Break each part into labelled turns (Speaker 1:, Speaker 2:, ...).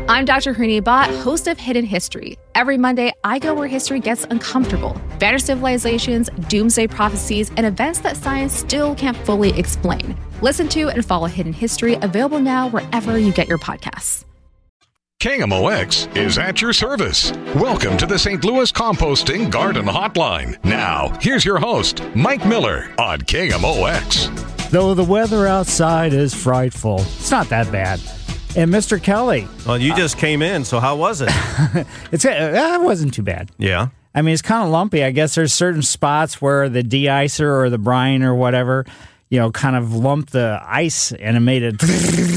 Speaker 1: I'm Dr. Harini Bhatt, host of Hidden History. Every Monday, I go where history gets uncomfortable. Vanished civilizations, doomsday prophecies, and events that science still can't fully explain. Listen to and follow Hidden History, available now wherever you get your podcasts.
Speaker 2: KMOX is at your service. Welcome to the St. Louis Composting Garden Hotline. Now, here's your host, Mike Miller on KMOX.
Speaker 3: Though the weather outside is frightful, it's not that bad. And Mr. Kelly.
Speaker 4: Well, you just came in, so how was it?
Speaker 3: It wasn't too bad.
Speaker 4: Yeah.
Speaker 3: I mean, it's kind of lumpy. I guess there's certain spots where the de-icer or the brine or whatever, kind of lumped the ice and it made it.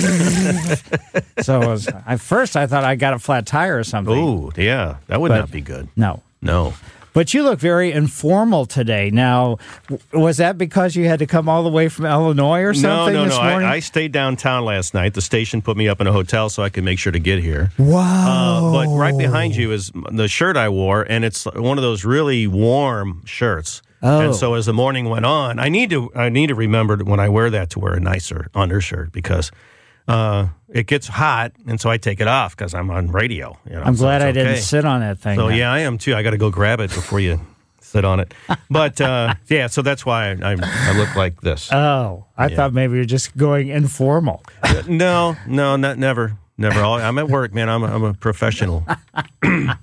Speaker 3: So at first I thought I got a flat tire or something.
Speaker 4: Oh, yeah. That would not be good.
Speaker 3: No. But you look very informal today. Now, was that because you had to come all the way from Illinois or something this morning?
Speaker 4: I stayed downtown last night. The station put me up in a hotel so I could make sure to get here.
Speaker 3: Wow.
Speaker 4: But right behind you is the shirt I wore, and it's one of those really warm shirts.
Speaker 3: Oh.
Speaker 4: And so as the morning went on, I need to remember when I wear that to wear a nicer undershirt because it gets hot, and so I take it off because I'm on radio.
Speaker 3: I'm glad I didn't sit on that thing.
Speaker 4: So, yeah, I am too. I got to go grab it before you sit on it. But, so that's why I look like this.
Speaker 3: Oh, I thought maybe you're just going informal.
Speaker 4: No, never. I'm at work, man. I'm a professional. Believe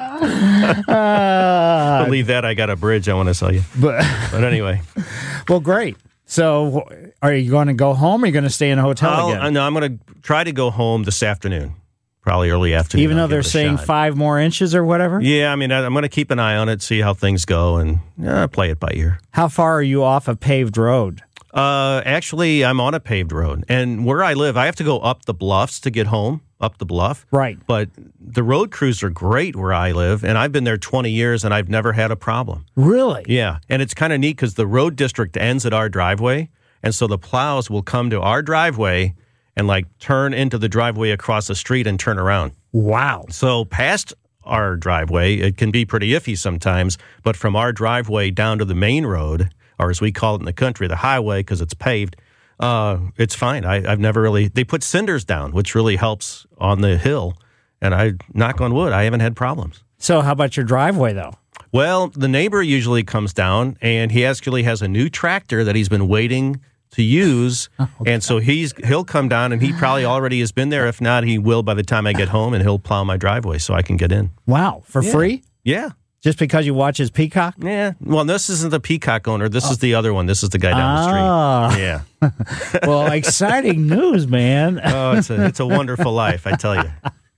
Speaker 4: that, I got a bridge I want to sell you. But anyway.
Speaker 3: Well, great. So, are you going to go home or are you going to stay in a hotel again?
Speaker 4: No, I'm going to try to go home this afternoon, probably early afternoon.
Speaker 3: Even though they're saying 5 more inches or whatever?
Speaker 4: Yeah, I mean, I'm going to keep an eye on it, see how things go, and play it by ear.
Speaker 3: How far are you off a paved road?
Speaker 4: Actually, I'm on a paved road. And where I live, I have to go up the bluffs to get home, up the bluff.
Speaker 3: Right.
Speaker 4: But the road crews are great where I live, and I've been there 20 years, and I've never had a problem.
Speaker 3: Really?
Speaker 4: Yeah. And it's kind of neat because the road district ends at our driveway, and so the plows will come to our driveway and, turn into the driveway across the street and turn around.
Speaker 3: Wow.
Speaker 4: So past our driveway, it can be pretty iffy sometimes, but from our driveway down to the main road, or as we call it in the country, the highway, because it's paved, it's fine. I've never really... They put cinders down, which really helps on the hill, and I knock on wood, I haven't had problems.
Speaker 3: So how about your driveway, though?
Speaker 4: Well, the neighbor usually comes down, and he actually has a new tractor that he's been waiting to use, and so he'll come down, and he probably already has been there. If not, he will by the time I get home, and he'll plow my driveway so I can get in.
Speaker 3: Wow, for free?
Speaker 4: Yeah.
Speaker 3: Just because you watch his peacock?
Speaker 4: Yeah. Well, this isn't the peacock owner. This is the other one. This is the guy down the street. Yeah.
Speaker 3: Well, exciting news, man.
Speaker 4: Oh, it's a wonderful life, I tell you.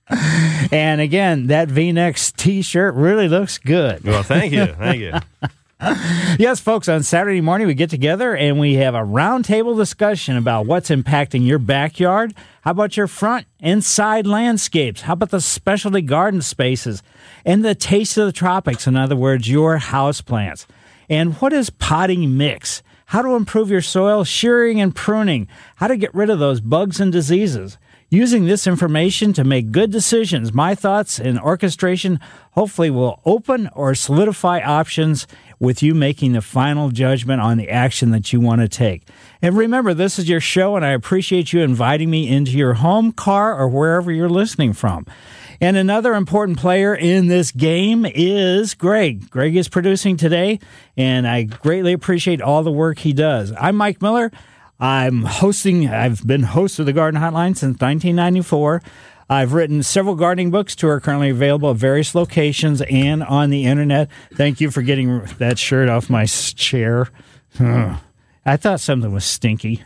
Speaker 3: And again, that V-neck T-shirt really looks good.
Speaker 4: Well, thank you. Thank you.
Speaker 3: Yes, folks, on Saturday morning we get together and we have a roundtable discussion about what's impacting your backyard. How about your front and side landscapes? How about the specialty garden spaces and the taste of the tropics? In other words, your house plants. And what is potting mix? How to improve your soil, shearing and pruning. How to get rid of those bugs and diseases. Using this information to make good decisions, my thoughts and orchestration hopefully will open or solidify options with you making the final judgment on the action that you want to take. And remember, this is your show, and I appreciate you inviting me into your home, car, or wherever you're listening from. And another important player in this game is Greg. Greg is producing today, and I greatly appreciate all the work he does. I'm Mike Miller. I've been host of the Garden Hotline since 1994. I've written several gardening books that are currently available at various locations and on the internet. Thank you for getting that shirt off my chair. I thought something was stinky.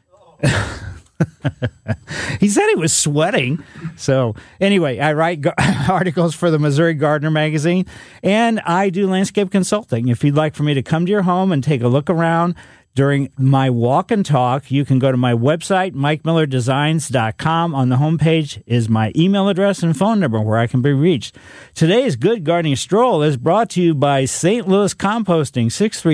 Speaker 3: He said he was sweating. So anyway, I write articles for the Missouri Gardener magazine, and I do landscape consulting. If you'd like for me to come to your home and take a look around during my walk and talk, you can go to my website, MikeMillerDesigns.com. On the homepage is my email address and phone number where I can be reached. Today's Good Gardening Stroll is brought to you by St. Louis Composting,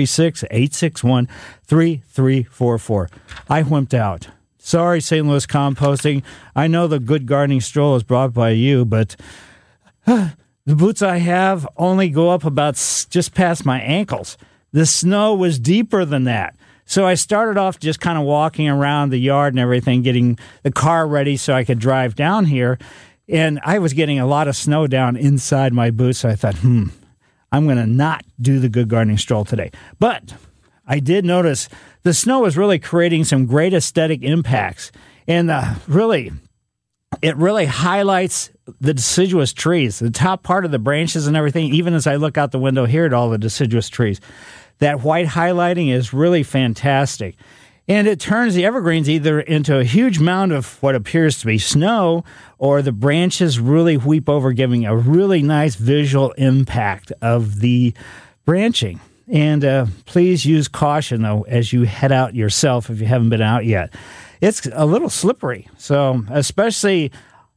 Speaker 3: 636-861-3344. I wimped out. Sorry, St. Louis Composting. I know the Good Gardening Stroll is brought by you, but the boots I have only go up about just past my ankles. The snow was deeper than that. So I started off just kind of walking around the yard and everything, getting the car ready so I could drive down here. And I was getting a lot of snow down inside my boots, so I thought, I'm going to not do the Good Gardening Stroll today. But I did notice the snow was really creating some great aesthetic impacts. And it really highlights the deciduous trees, the top part of the branches and everything, even as I look out the window here at all the deciduous trees. That white highlighting is really fantastic. And it turns the evergreens either into a huge mound of what appears to be snow, or the branches really weep over, giving a really nice visual impact of the branching. And please use caution, though, as you head out yourself if you haven't been out yet. It's a little slippery. So especially,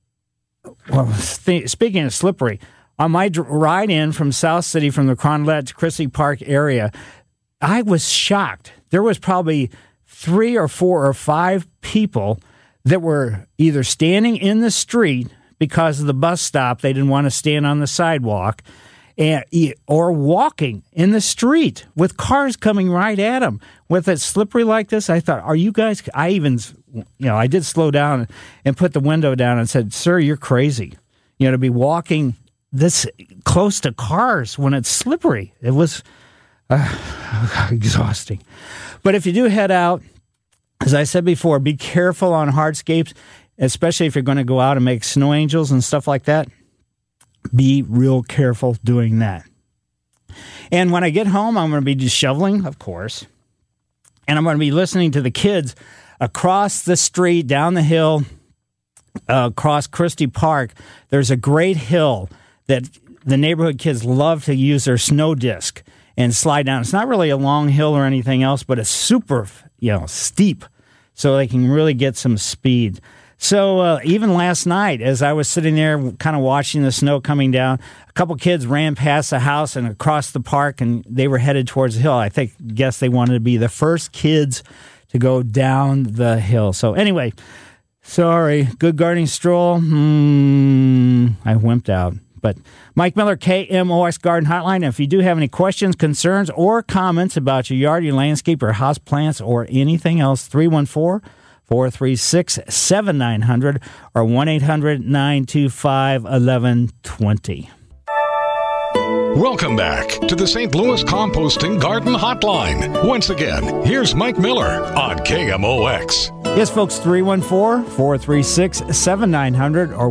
Speaker 3: speaking of slippery, on my ride in from South City, from the Cronlet to Christie Park area, I was shocked. There was probably 3 or 4 or 5 people that were either standing in the street because of the bus stop. They didn't want to stand on the sidewalk, or walking in the street with cars coming right at them. With it slippery like this, I thought, are you guys, I did slow down and put the window down and said, sir, you're crazy. To be walking this close to cars when it's slippery. It was exhausting. But if you do head out, as I said before, be careful on hardscapes, especially if you're going to go out and make snow angels and stuff like that. Be real careful doing that. And when I get home, I'm going to be just shoveling, of course, and I'm going to be listening to the kids across the street, down the hill, across Christie Park. There's a great hill that the neighborhood kids love to use their snow disc and slide down. It's not really a long hill or anything else, but it's super, steep, so they can really get some speed. So even last night, as I was sitting there kind of watching the snow coming down, a couple kids ran past the house and across the park, and they were headed towards the hill. I guess they wanted to be the first kids to go down the hill. So anyway, sorry, Good Gardening Stroll. I wimped out. But Mike Miller, KMOX Garden Hotline. If you do have any questions, concerns, or comments about your yard, your landscape, or house plants, or anything else, 314-436-7900 or 1-800-925-1120.
Speaker 2: Welcome back to the St. Louis Composting Garden Hotline. Once again, here's Mike Miller on KMOX.
Speaker 3: Yes, folks, 314-436-7900 or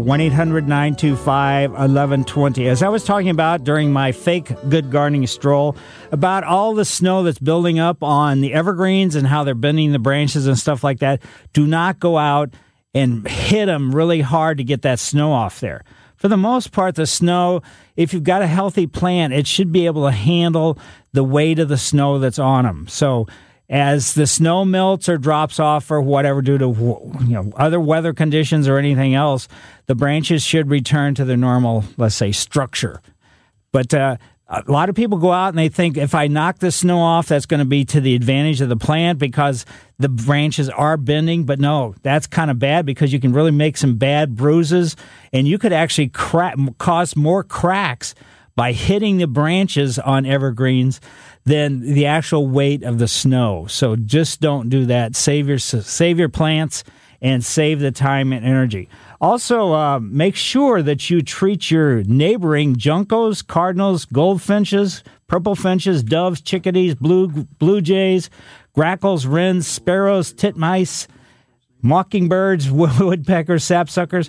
Speaker 3: 1-800-925-1120. As I was talking about during my fake Good Gardening Stroll, about all the snow that's building up on the evergreens and how they're bending the branches and stuff like that, do not go out and hit them really hard to get that snow off there. For the most part, the snow, if you've got a healthy plant, it should be able to handle the weight of the snow that's on them. So as the snow melts or drops off or whatever due to other weather conditions or anything else, the branches should return to their normal, let's say, structure. But a lot of people go out and they think if I knock the snow off, that's going to be to the advantage of the plant because the branches are bending. But no, that's kind of bad because you can really make some bad bruises, and you could actually cause more cracks by hitting the branches on evergreens than the actual weight of the snow. So just don't do that. Save your plants and save the time and energy. Also, make sure that you treat your neighboring juncos, cardinals, goldfinches, purple finches, doves, chickadees, blue jays, grackles, wrens, sparrows, titmice, mockingbirds, woodpeckers, sapsuckers,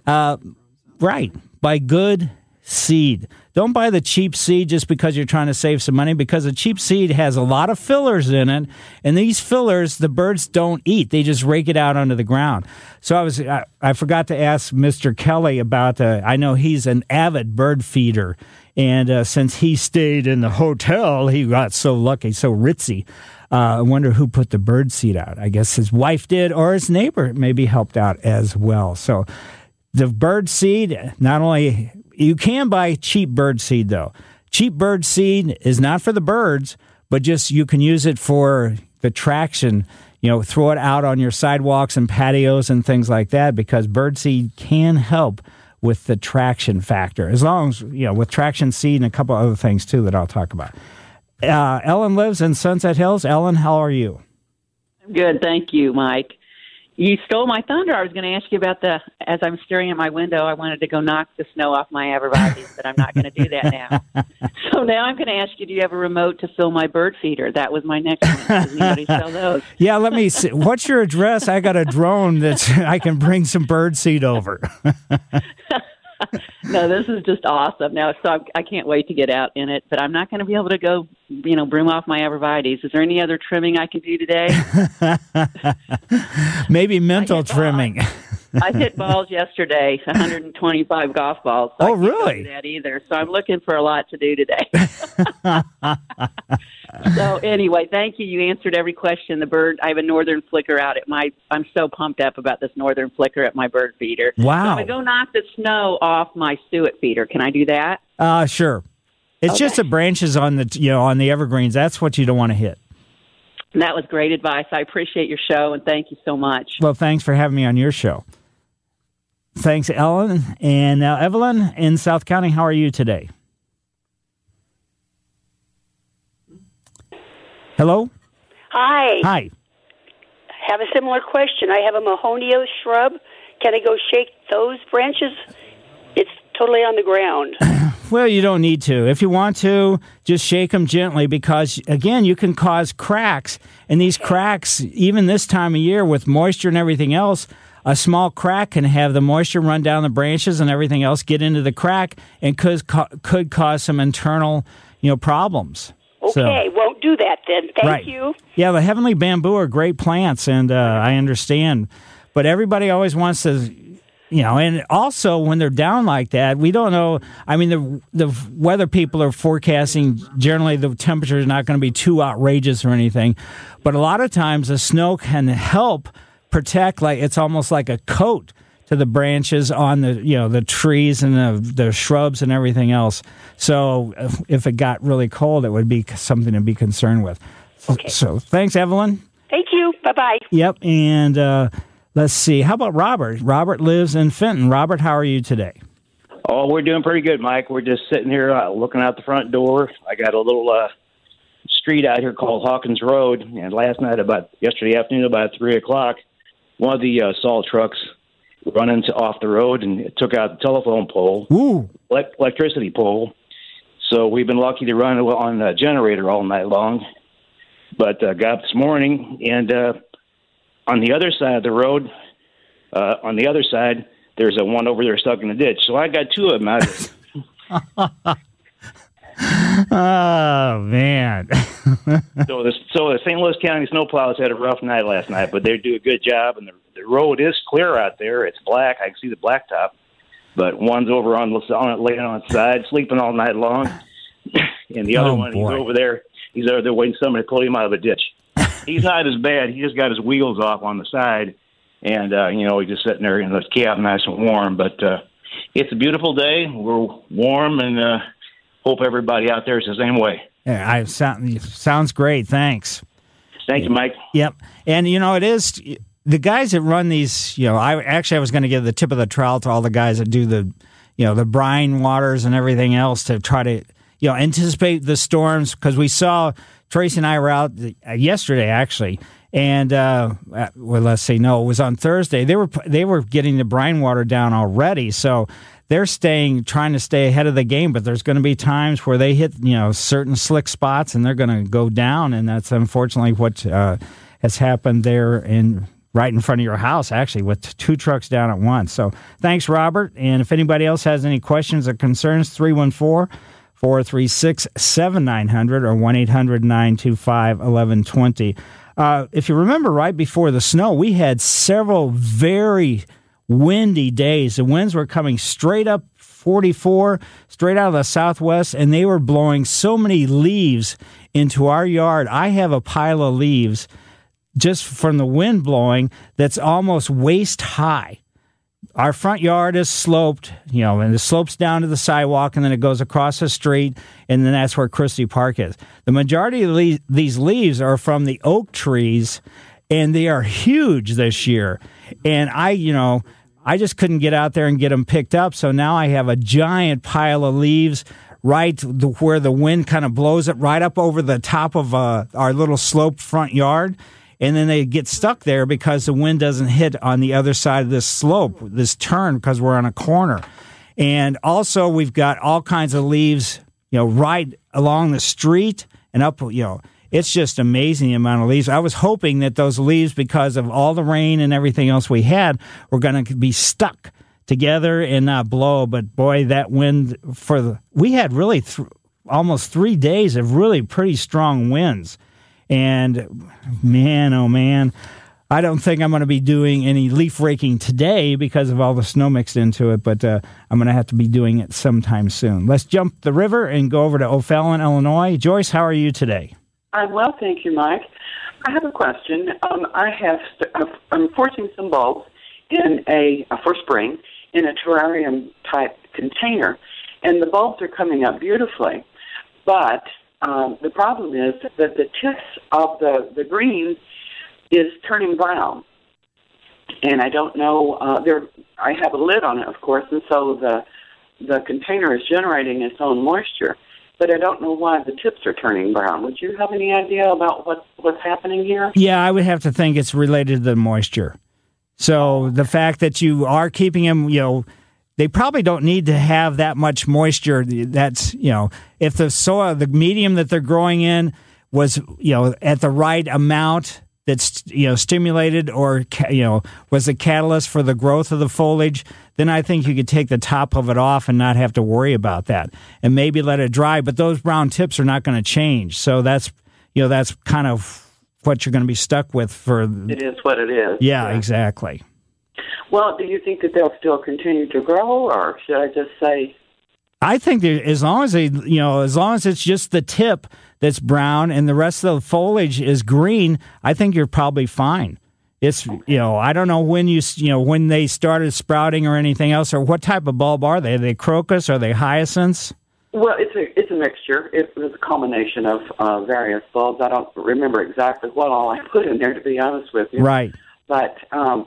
Speaker 3: right, by good seed. Don't buy the cheap seed just because you're trying to save some money, because the cheap seed has a lot of fillers in it, and these fillers the birds don't eat. They just rake it out onto the ground. So I forgot to ask Mr. Kelly about, I know he's an avid bird feeder, and since he stayed in the hotel, he got so lucky, so ritzy. I wonder who put the bird seed out. I guess his wife did, or his neighbor maybe helped out as well. So the bird seed, not only... You can buy cheap bird seed, though. Cheap bird seed is not for the birds, but just you can use it for the traction. Throw it out on your sidewalks and patios and things like that, because bird seed can help with the traction factor, as long as, with traction seed and a couple other things, too, that I'll talk about. Ellen lives in Sunset Hills. Ellen, how are you?
Speaker 5: Good, thank you, Mike. You stole my thunder. I was going to ask you about as I'm staring at my window, I wanted to go knock the snow off my arborvitaes, but I'm not going to do that now. So now I'm going to ask you, do you have a remote to fill my bird feeder? That was my next one. Does anybody sell those?
Speaker 3: Yeah, let me see. What's your address? I got a drone I can bring some bird seed over.
Speaker 5: No, this is just awesome. Now, so I can't wait to get out in it, but I'm not going to be able to go, broom off my arborvitaes. Is there any other trimming I can do today?
Speaker 3: Maybe mental trimming.
Speaker 5: I hit balls yesterday, 125 golf balls. So
Speaker 3: oh,
Speaker 5: I can't
Speaker 3: really?
Speaker 5: do that either. So I'm looking for a lot to do today. So anyway, thank you. You answered every question. I have a northern flicker out I'm so pumped up about this northern flicker at my bird feeder.
Speaker 3: Wow.
Speaker 5: So I'm going to go knock the snow off my suet feeder. Can I do that?
Speaker 3: Sure. It's just the branches on the evergreens. That's what you don't want to hit.
Speaker 5: That was great advice. I appreciate your show, and thank you so much.
Speaker 3: Well, thanks for having me on your show. Thanks, Ellen. And now, Evelyn in South County, how are you today? Hello?
Speaker 6: Hi.
Speaker 3: Hi.
Speaker 6: Have a similar question. I have a Mahonia shrub. Can I go shake those branches? It's totally on the ground.
Speaker 3: Well, you don't need to. If you want to, just shake them gently because, again, you can cause cracks. And these cracks, even this time of year with moisture and everything else, a small crack can have the moisture run down the branches and everything else get into the crack and could cause some internal, problems.
Speaker 6: Okay, won't do that then. Thank you.
Speaker 3: Yeah, the heavenly bamboo are great plants, and I understand. But everybody always wants to, and also when they're down like that, we don't know. I mean, the weather people are forecasting generally the temperature is not going to be too outrageous or anything. But a lot of times the snow can help protect, like it's almost like a coat to the branches on the trees and the shrubs and everything else. So if it got really cold, it would be something to be concerned with.
Speaker 6: Okay.
Speaker 3: So thanks, Evelyn.
Speaker 6: Thank you. Bye-bye.
Speaker 3: Yep. And let's see. How about Robert? Robert lives in Fenton. Robert, how are you today?
Speaker 7: Oh, we're doing pretty good, Mike. We're just sitting here looking out the front door. I got a little street out here called Hawkins Road. And yesterday afternoon, about 3 o'clock, one of the salt trucks running off the road, and it took out the telephone pole, electricity pole. So we've been lucky to run on a generator all night long. But got up this morning, and on the other side of the road, there's a one over there stuck in the ditch. So I got two of them out there.
Speaker 3: Oh, man.
Speaker 7: So the St. Louis County snowplows had a rough night last night, but they do a good job, and the road is clear out there. It's black. I can see the blacktop, but one's over laying on its side, sleeping all night long, and the other one, he's over there waiting somebody to pull him out of the ditch. He's not as bad. He just got his wheels off on the side, and he's just sitting there in the cab, nice and warm. But it's a beautiful day. We're warm, and hope everybody out there is the same way.
Speaker 3: Yeah, sounds great. Thanks.
Speaker 7: Thank you, Mike.
Speaker 3: Yep. And, it is the guys that run these, I was going to give the tip of the trowel to all the guys that do the brine waters and everything else to try to, anticipate the storms, because we saw Tracy and I were out yesterday, actually. And, it was on Thursday. They were getting the brine water down already. So they're trying to stay ahead of the game, but there's going to be times where they hit, certain slick spots and they're going to go down. And that's unfortunately what has happened there right in front of your house, actually, with two trucks down at once. So thanks, Robert. And if anybody else has any questions or concerns, 314-436-7900 or 1-800-925-1120. If you remember, right before the snow, we had several very windy days. The winds were coming straight up 44, straight out of the southwest, and they were blowing so many leaves into our yard. I have a pile of leaves just from the wind blowing that's almost waist high. Our front yard is sloped, and it slopes down to the sidewalk, and then it goes across the street, and then that's where Christie Park is. The majority of these leaves are from the oak trees, and they are huge this year. And I just couldn't get out there and get them picked up, so now I have a giant pile of leaves right where the wind kind of blows it right up over the top of our little sloped front yard. and then they get stuck there because the wind doesn't hit on the other side of this slope, this turn, because we're on a corner. And also we've got all kinds of leaves, right along the street and up, it's just amazing the amount of leaves. I was hoping that those leaves, because of all the rain and everything else we had, were going to be stuck together and not blow. But boy, that wind we had really almost 3 days of really pretty strong winds. And man, oh man, I don't think I'm going to be doing any leaf raking today because of all the snow mixed into it, but I'm going to have to be doing it sometime soon. Let's jump the river and go over to O'Fallon, Illinois. Joyce, how are you today?
Speaker 8: I'm well, thank you, Mike. I have a question. I'm forcing some bulbs for spring in a terrarium-type container, and the bulbs are coming up beautifully. But the problem is that the tips of the green is turning brown, and I don't know. I have a lid on it, of course, and so the container is generating its own moisture. But I don't know why the tips are turning brown. Would you have any idea about what's happening here? Yeah,
Speaker 3: I would have to think it's related to the moisture. So the fact that you are keeping them, they probably don't need to have that much moisture. That's, if the soil, the medium that they're growing in was, at the right amount that's, stimulated or, was a catalyst for the growth of the foliage, then I think you could take the top of it off and not have to worry about that and maybe let it dry. But those brown tips are not going to change. So that's kind of what you're going to be stuck with for.
Speaker 8: It is what it is.
Speaker 3: Yeah, exactly.
Speaker 8: Well, do you think that they'll still continue to grow, or should I just say?
Speaker 3: I think as long as it's just the tip that's brown and the rest of the foliage is green, I think you're probably fine. It's, I don't know when when they started sprouting or anything else, or what type of bulb are they? Are they crocus? Are they hyacinths?
Speaker 8: Well, it's a mixture. It was a combination of various bulbs. I don't remember exactly what all I put in there, to be honest with you.
Speaker 3: Right.
Speaker 8: But,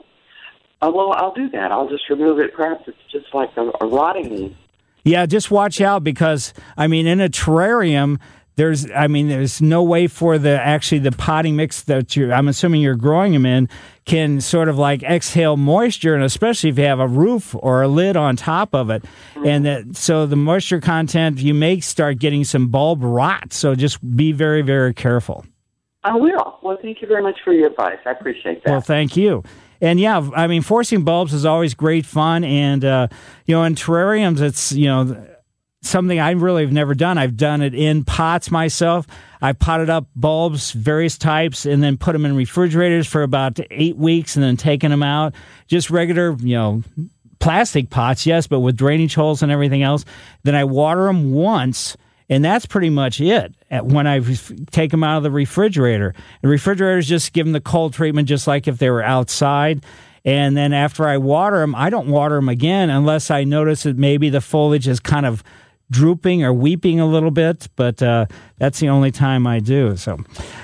Speaker 8: I'll do that. I'll just remove it. Perhaps it's just like a rotting.
Speaker 3: Yeah, just watch out because, in a terrarium, there's no way for the potting mix that I'm assuming you're growing them in can sort of like exhale moisture, and especially if you have a roof or a lid on top of it. Mm-hmm. And so the moisture content, you may start getting some bulb rot. So just be very, very careful.
Speaker 8: I will. Well, thank you very much for your advice. I appreciate that.
Speaker 3: Well, thank you. And yeah, forcing bulbs is always great fun. And, in terrariums, it's, something I really have never done. I've done it in pots myself. I potted up bulbs, various types, and then put them in refrigerators for about 8 weeks and then taken them out. Just regular, plastic pots, yes, but with drainage holes and everything else. Then I water them once, and that's pretty much it when I take them out of the refrigerator. The refrigerators just give them the cold treatment just like if they were outside. And then after I water them, I don't water them again unless I notice that maybe the foliage is kind of drooping or weeping a little bit, but that's the only time I do. So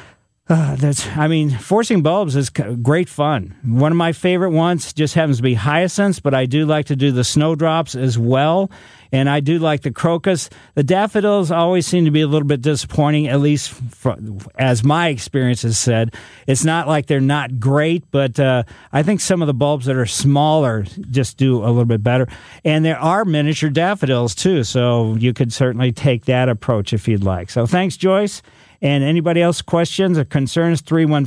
Speaker 3: forcing bulbs is great fun. One of my favorite ones just happens to be hyacinths, but I do like to do the snowdrops as well, and I do like the crocus. The daffodils always seem to be a little bit disappointing, at least as my experience has said. It's not like they're not great, but I think some of the bulbs that are smaller just do a little bit better. And there are miniature daffodils, too, so you could certainly take that approach if you'd like. So thanks, Joyce. And anybody else questions or concerns,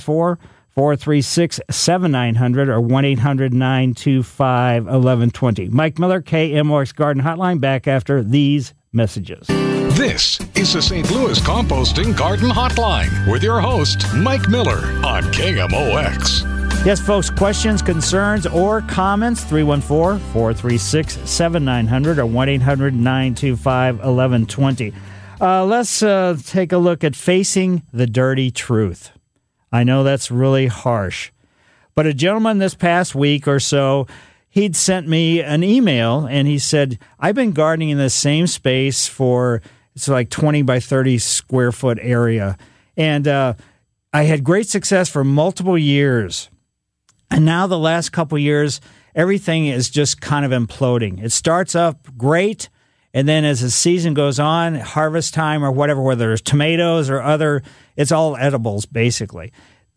Speaker 3: 314-436-7900 or 1-800-925-1120. Mike Miller, KMOX Garden Hotline, back after these messages.
Speaker 2: This is the St. Louis Composting Garden Hotline with your host, Mike Miller on KMOX.
Speaker 3: Yes, folks, questions, concerns, or comments, 314-436-7900 or 1-800-925-1120. Let's take a look at facing the dirty truth. I know that's really harsh, but a gentleman this past week or so, he'd sent me an email and he said, I've been gardening in the same space for, it's like 20 by 30 square foot area. And I had great success for multiple years. And now the last couple years, everything is just kind of imploding. It starts up great. And then as the season goes on, harvest time or whatever, whether it's tomatoes or other, it's all edibles, basically.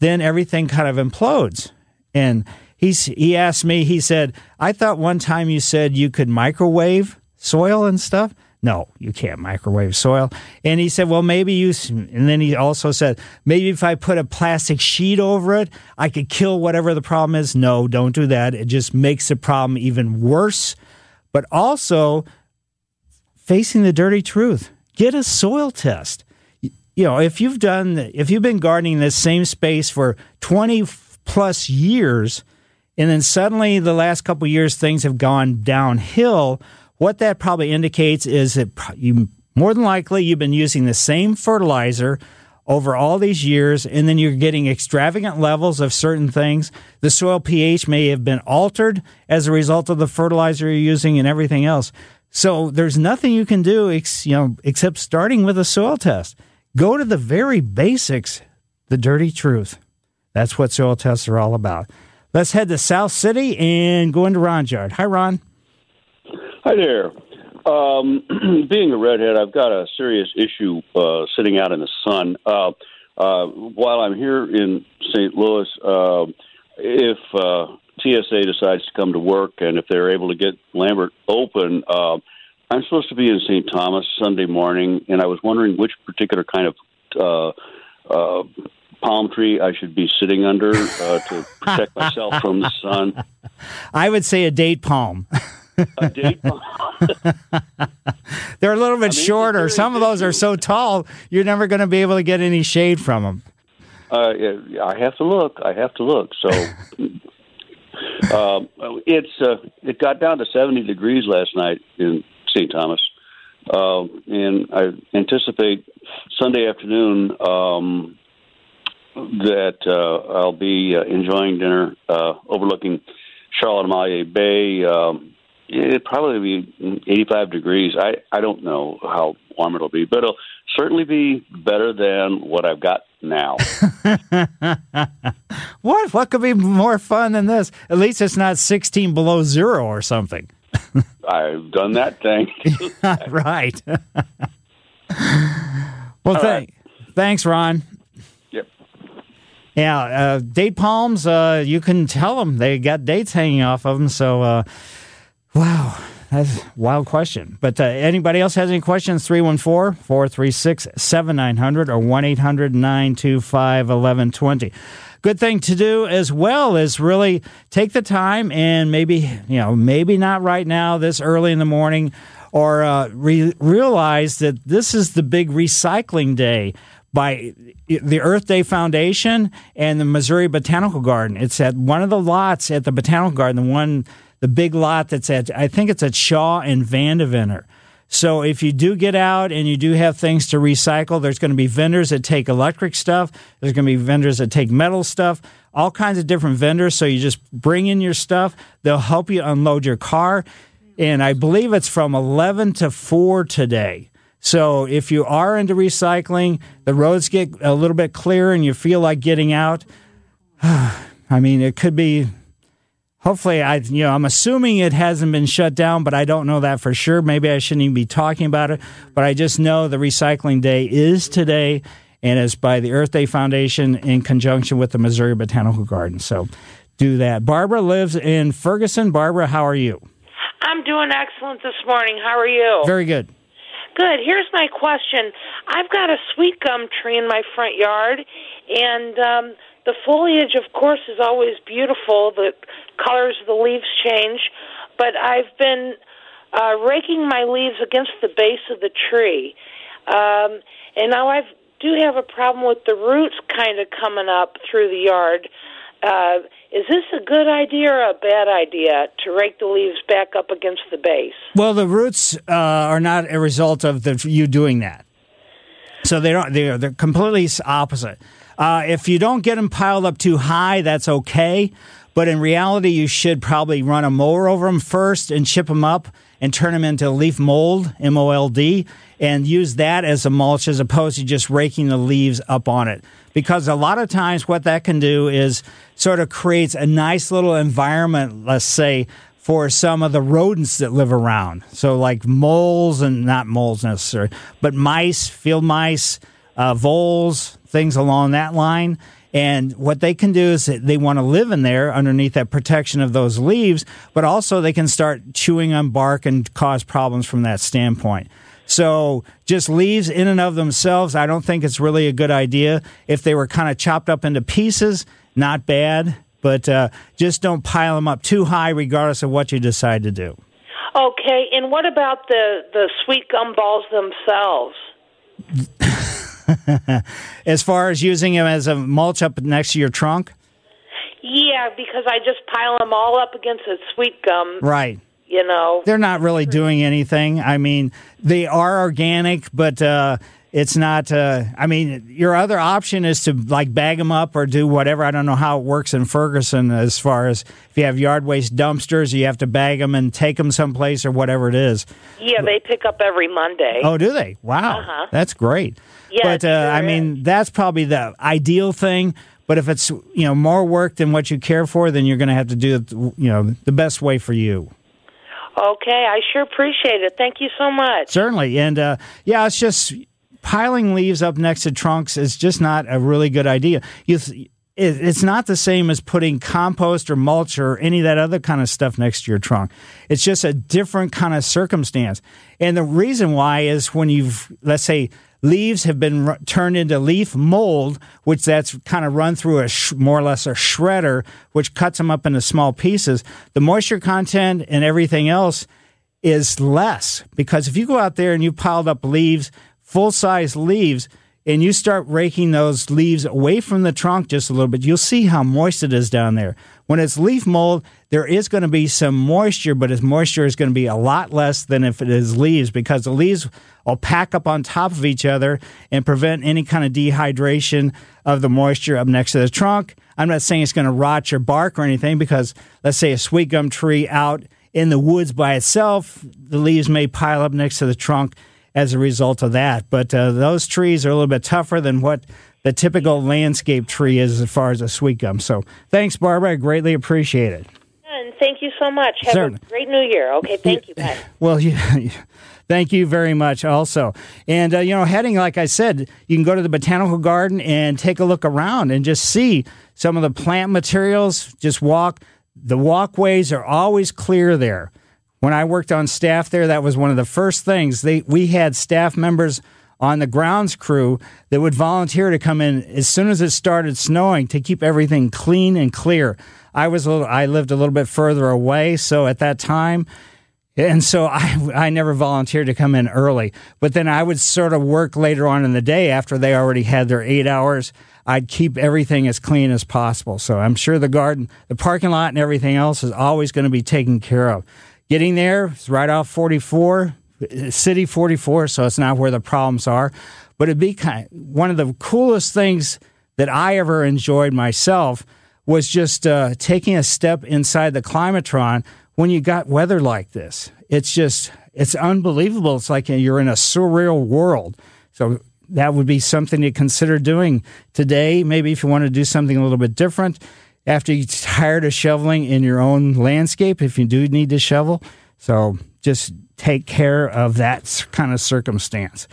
Speaker 3: then everything kind of implodes. And he asked me, he said, I thought one time you said you could microwave soil and stuff. No, you can't microwave soil. And he said, well, and then he also said, maybe if I put a plastic sheet over it, I could kill whatever the problem is. No, don't do that. It just makes the problem even worse. But also, facing the dirty truth, get a soil test. If you've been gardening in this same space for 20 plus years, and then suddenly the last couple of years things have gone downhill, what that probably indicates is that more than likely you've been using the same fertilizer over all these years, and then you're getting extravagant levels of certain things. The soil pH may have been altered as a result of the fertilizer you're using and everything else. So there's nothing you can do except starting with a soil test. Go to the very basics, the dirty truth. That's what soil tests are all about. Let's head to South City and go into Ron's yard. Hi, Ron.
Speaker 9: Hi there. Being a redhead, I've got a serious issue sitting out in the sun. While I'm here in St. Louis, if TSA decides to come to work and if they're able to get Lambert open, I'm supposed to be in St. Thomas Sunday morning, and I was wondering which particular kind of palm tree I should be sitting under to protect myself from the sun.
Speaker 3: I would say a date palm.
Speaker 9: A date palm.
Speaker 3: They're a little bit shorter. Some of those are so tall, you're never going to be able to get any shade from them.
Speaker 9: I have to look. So it got down to 70 degrees last night in St. Thomas. And I anticipate Sunday afternoon that I'll be enjoying dinner overlooking Charlotte Amalie Bay. It'd probably be 85 degrees. I don't know how warm it'll be, but it'll certainly be better than what I've got now.
Speaker 3: What could be more fun than this? At least it's not 16 below zero or something.
Speaker 9: I've done that thing.
Speaker 3: Right. Well, thanks, Ron.
Speaker 9: Yep.
Speaker 3: Yeah, date palms, you can tell them. They got dates hanging off of them, so... Wow, that's a wild question. But anybody else has any questions, 314-436-7900 or 1-800-925-1120. Good thing to do as well is really take the time and maybe not right now, this early in the morning, or realize that this is the big recycling day by the Earth Day Foundation and the Missouri Botanical Garden. It's at one of the lots at the Botanical Garden, the big lot that's I think it's at Shaw and Vandeventer. So if you do get out and you do have things to recycle, there's going to be vendors that take electric stuff. There's going to be vendors that take metal stuff, all kinds of different vendors. So you just bring in your stuff. They'll help you unload your car. And I believe it's from 11 to 4 today. So if you are into recycling, the roads get a little bit clearer and you feel like getting out. I mean, it could be... Hopefully, I'm assuming it hasn't been shut down, but I don't know that for sure. Maybe I shouldn't even be talking about it. But I just know the recycling day is today, and it's by the Earth Day Foundation in conjunction with the Missouri Botanical Garden. So do that. Barbara lives in Ferguson. Barbara, how are you?
Speaker 10: I'm doing excellent this morning. How are you?
Speaker 3: Very good.
Speaker 10: Good. Here's my question. I've got a sweet gum tree in my front yard, and the foliage, of course, is always beautiful. The colors of the leaves change, but I've been raking my leaves against the base of the tree. And now I do have a problem with the roots kind of coming up through the yard. Is this a good idea or a bad idea to rake the leaves back up against the base?
Speaker 3: Well, the roots are not a result of you doing that. So they're completely opposite. If you don't get them piled up too high, that's okay. But in reality, you should probably run a mower over them first and chip them up and turn them into leaf mold, M-O-L-D, and use that as a mulch as opposed to just raking the leaves up on it. Because a lot of times what that can do is sort of creates a nice little environment, let's say, for some of the rodents that live around. So like moles, and not moles necessarily, but mice, field mice, voles, things along that line. And what they can do is they want to live in there underneath that protection of those leaves, but also they can start chewing on bark and cause problems from that standpoint. So just leaves in and of themselves, I don't think it's really a good idea. If they were kind of chopped up into pieces, not bad, but just don't pile them up too high regardless of what you decide to do.
Speaker 10: Okay, and what about the sweet gum balls themselves?
Speaker 3: As far as using them as a mulch up next to your trunk?
Speaker 10: Yeah, because I just pile them all up against the sweet gum.
Speaker 3: Right.
Speaker 10: You know.
Speaker 3: They're not really doing anything. I mean, they are organic, but it's not, your other option is to like bag them up or do whatever. I don't know how it works in Ferguson as far as if you have yard waste dumpsters, you have to bag them and take them someplace or whatever it is.
Speaker 10: Yeah, they pick up every Monday.
Speaker 3: Oh, do they? Wow. That's great.
Speaker 10: Yeah,
Speaker 3: but, that's probably the ideal thing. But if it's, more work than what you care for, then you're going to have to do it, the best way for you.
Speaker 10: Okay, I sure appreciate it. Thank you so much.
Speaker 3: Certainly. And, it's just piling leaves up next to trunks is just not a really good idea. It's not the same as putting compost or mulch or any of that other kind of stuff next to your trunk. It's just a different kind of circumstance. And the reason why is when let's say, leaves have been turned into leaf mold, which that's kind of run through more or less a shredder, which cuts them up into small pieces. The moisture content and everything else is less, because if you go out there and you piled up leaves, full-size leaves, and you start raking those leaves away from the trunk just a little bit, you'll see how moist it is down there. When it's leaf mold, there is going to be some moisture, but its moisture is going to be a lot less than if it is leaves, because the leaves will pack up on top of each other and prevent any kind of dehydration of the moisture up next to the trunk. I'm not saying it's going to rot your bark or anything, because let's say a sweet gum tree out in the woods by itself, the leaves may pile up next to the trunk as a result of that. But those trees are a little bit tougher than what the typical landscape tree is as far as a sweet gum. So thanks, Barbara. I greatly appreciate it.
Speaker 10: And thank you so much. Have a great new year. Okay, thank you. Bye.
Speaker 3: Well, thank you very much also. And, heading, like I said, you can go to the botanical garden and take a look around and just see some of the plant materials. Just walk. The walkways are always clear there. When I worked on staff there, that was one of the first things. We had staff members on the grounds crew that would volunteer to come in as soon as it started snowing to keep everything clean and clear. I lived a little bit further away, so at that time, and so I never volunteered to come in early. But then I would sort of work later on in the day after they already had their 8 hours. I'd keep everything as clean as possible. So I'm sure the garden, the parking lot, and everything else is always going to be taken care of. Getting there is right off 44, City 44, so it's not where the problems are. But it'd be one of the coolest things that I ever enjoyed myself was just taking a step inside the Climatron when you got weather like this. It's unbelievable. It's like you're in a surreal world. So that would be something to consider doing today. Maybe if you want to do something a little bit different. After you're tired of shoveling in your own landscape, if you do need to shovel. So just take care of that kind of circumstance.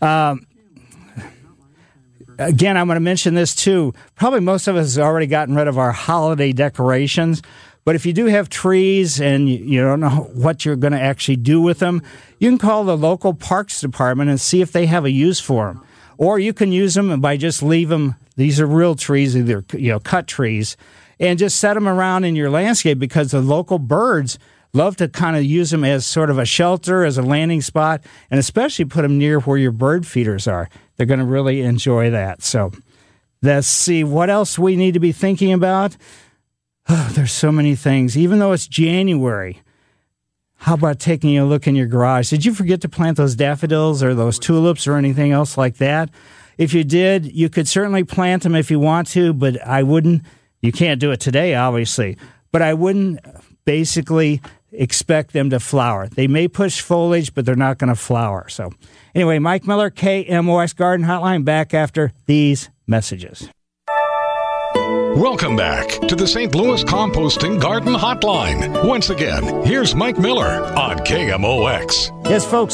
Speaker 3: Again, I'm going to mention this too. Probably most of us have already gotten rid of our holiday decorations. But if you do have trees and you don't know what you're going to actually do with them, you can call the local parks department and see if they have a use for them. Or you can use them by just leave them. These are real trees, either cut trees, and just set them around in your landscape, because the local birds love to kind of use them as sort of a shelter, as a landing spot, and especially put them near where your bird feeders are. They're going to really enjoy that. So let's see what else we need to be thinking about. Oh, there's so many things. Even though it's January, how about taking a look in your garage? Did you forget to plant those daffodils or those tulips or anything else like that? If you did, you could certainly plant them if you want to, but I wouldn't. You can't do it today, obviously, but I wouldn't basically expect them to flower. They may push foliage, but they're not going to flower. So anyway, Mike Miller, KMOX Garden Hotline, back after these messages.
Speaker 2: Welcome back to the St. Louis Composting Garden Hotline. Once again, here's Mike Miller on KMOX.
Speaker 3: Yes, folks,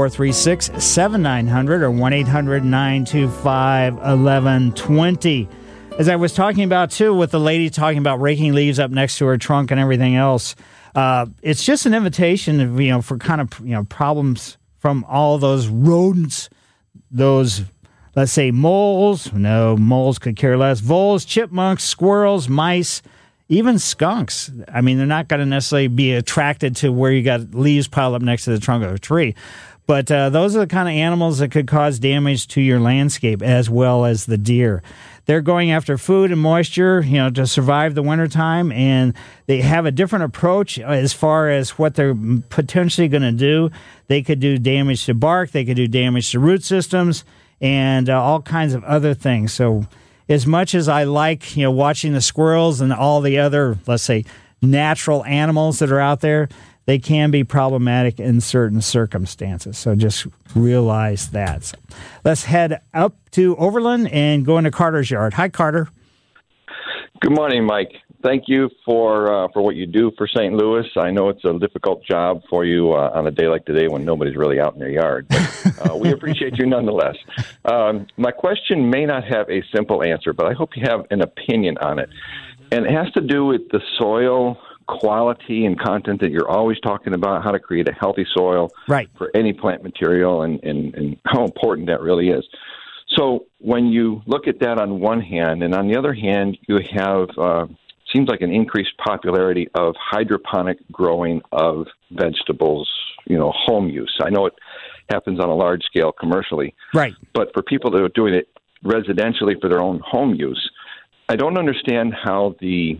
Speaker 3: 314-436-7900 or 1-800-925-1120. as I was talking about, too, with the lady talking about raking leaves up next to her trunk and everything else, it's just an invitation, for kind of, problems from all those rodents, those, let's say, moles. No, moles could care less. Voles, chipmunks, squirrels, mice, even skunks. I mean, they're not going to necessarily be attracted to where you got leaves piled up next to the trunk of a tree. But those are the kind of animals that could cause damage to your landscape, as well as the deer. They're going after food and moisture, to survive the wintertime, and they have a different approach as far as what they're potentially going to do. They could do damage to bark, they could do damage to root systems, and all kinds of other things. So as much as I like, watching the squirrels and all the other, let's say, natural animals that are out there, they can be problematic in certain circumstances. So just realize that. So let's head up to Overland and go into Carter's yard. Hi, Carter.
Speaker 11: Good morning, Mike. Thank you for what you do for St. Louis. I know it's a difficult job for you on a day like today when nobody's really out in their yard. But we appreciate you nonetheless. My question may not have a simple answer, but I hope you have an opinion on it. And it has to do with the soil quality and content that you're always talking about, how to create a healthy soil for any plant material and how important that really is. So when you look at that on one hand, and on the other hand, you have seems like an increased popularity of hydroponic growing of vegetables, home use. I know it happens on a large scale commercially. Right. But for people that are doing it residentially for their own home use, I don't understand how the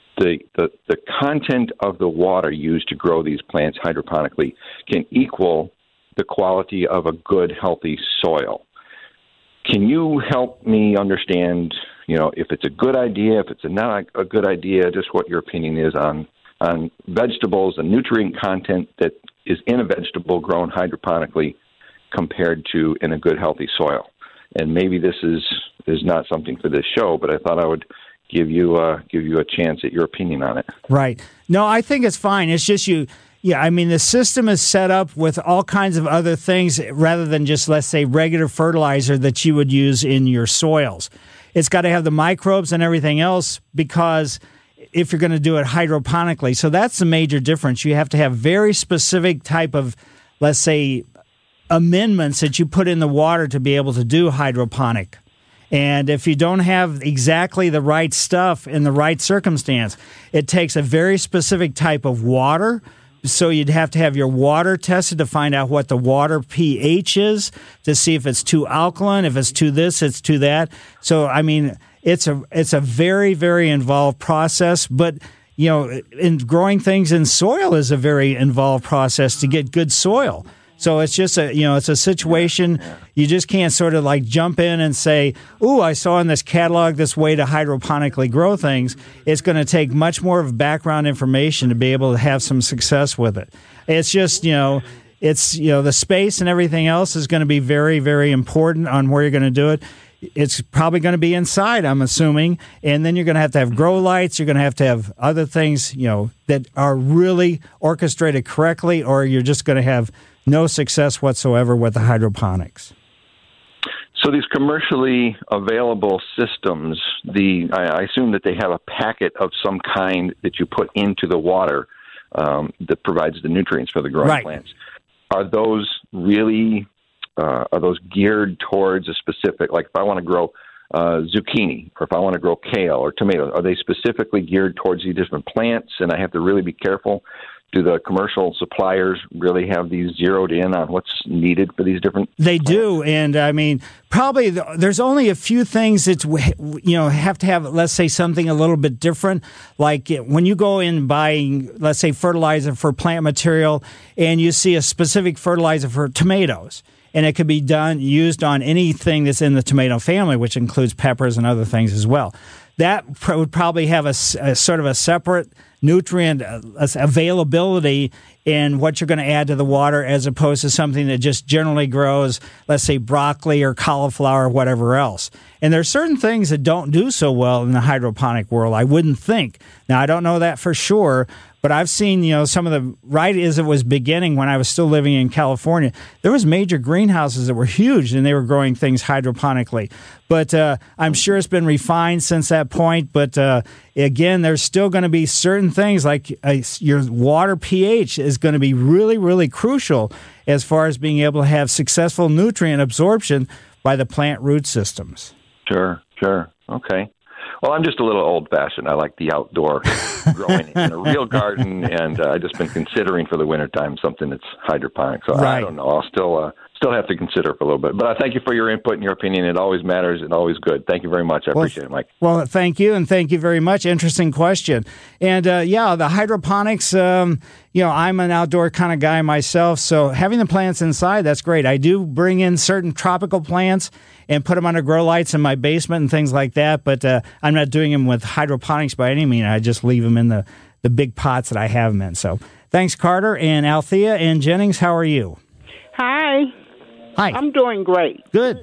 Speaker 11: content of the water used to grow these plants hydroponically can equal the quality of a good, healthy soil. Can you help me understand, if it's a good idea, if it's not a good idea, just what your opinion is on vegetables and nutrient content that is in a vegetable grown hydroponically compared to in a good, healthy soil? And maybe this is not something for this show, but I thought I would give you a chance at your opinion on it. Right.
Speaker 3: No, I think it's fine. It's just you. Yeah, I mean, the system is set up with all kinds of other things rather than just, let's say, regular fertilizer that you would use in your soils. It's got to have the microbes and everything else because if you're going to do it hydroponically. So that's the major difference. You have to have very specific type of, let's say, amendments that you put in the water to be able to do hydroponic. And if you don't have exactly the right stuff in the right circumstance, it takes a very specific type of water. So you'd have to have your water tested to find out what the water pH is to see if it's too alkaline, if it's too this, it's too that. So, I mean, it's a very, very involved process. But, in growing things in soil is a very involved process to get good soil. So it's just it's a situation you just can't sort of like jump in and say, "Ooh, I saw in this catalog this way to hydroponically grow things." It's going to take much more of background information to be able to have some success with it. It's just, the space and everything else is going to be very, very important on where you're going to do it. It's probably going to be inside, I'm assuming, and then you're going to have grow lights. You're going to have other things, that are really orchestrated correctly, or you're just going to have no success whatsoever with the hydroponics.
Speaker 11: So these commercially available systems, I assume that they have a packet of some kind that you put into the water that provides the nutrients for the growing plants. Are those really geared towards a specific, like if I want to grow zucchini, or if I want to grow kale or tomatoes, are they specifically geared towards these different plants? And I have to really be careful. Do the commercial suppliers really have these zeroed in on what's needed for these different
Speaker 3: They do, and I mean, probably there's only a few things that, have to have, let's say, something a little bit different. Like when you go in buying, let's say, fertilizer for plant material, and you see a specific fertilizer for tomatoes, and it could be used on anything that's in the tomato family, which includes peppers and other things as well. That would probably have a sort of a separate nutrient availability in what you're going to add to the water as opposed to something that just generally grows, let's say, broccoli or cauliflower or whatever else. And there are certain things that don't do so well in the hydroponic world, I wouldn't think. Now, I don't know that for sure, But I've seen, some of the, right as it was beginning when I was still living in California, there was major greenhouses that were huge, and they were growing things hydroponically. But I'm sure it's been refined since that point. But again, there's still going to be certain things like your water pH is going to be really, really crucial as far as being able to have successful nutrient absorption by the plant root systems.
Speaker 11: Sure. Okay. Well, I'm just a little old-fashioned. I like the outdoor growing in a real garden, and I've just been considering for the wintertime something that's hydroponic. So
Speaker 3: right.
Speaker 11: I don't know. I'll still have to consider for a little bit. But I thank you for your input and your opinion. It always matters and always good. Thank you very much. I appreciate it, Mike.
Speaker 3: Well, thank you, and thank you very much. Interesting question. And, the hydroponics, I'm an outdoor kind of guy myself, so having the plants inside, that's great. I do bring in certain tropical plants and put them under grow lights in my basement and things like that, but I'm not doing them with hydroponics by any means. I just leave them in the big pots that I have them in. So thanks, Carter. And Althea and Jennings, how are you?
Speaker 12: Hi. I'm doing great.
Speaker 3: Good.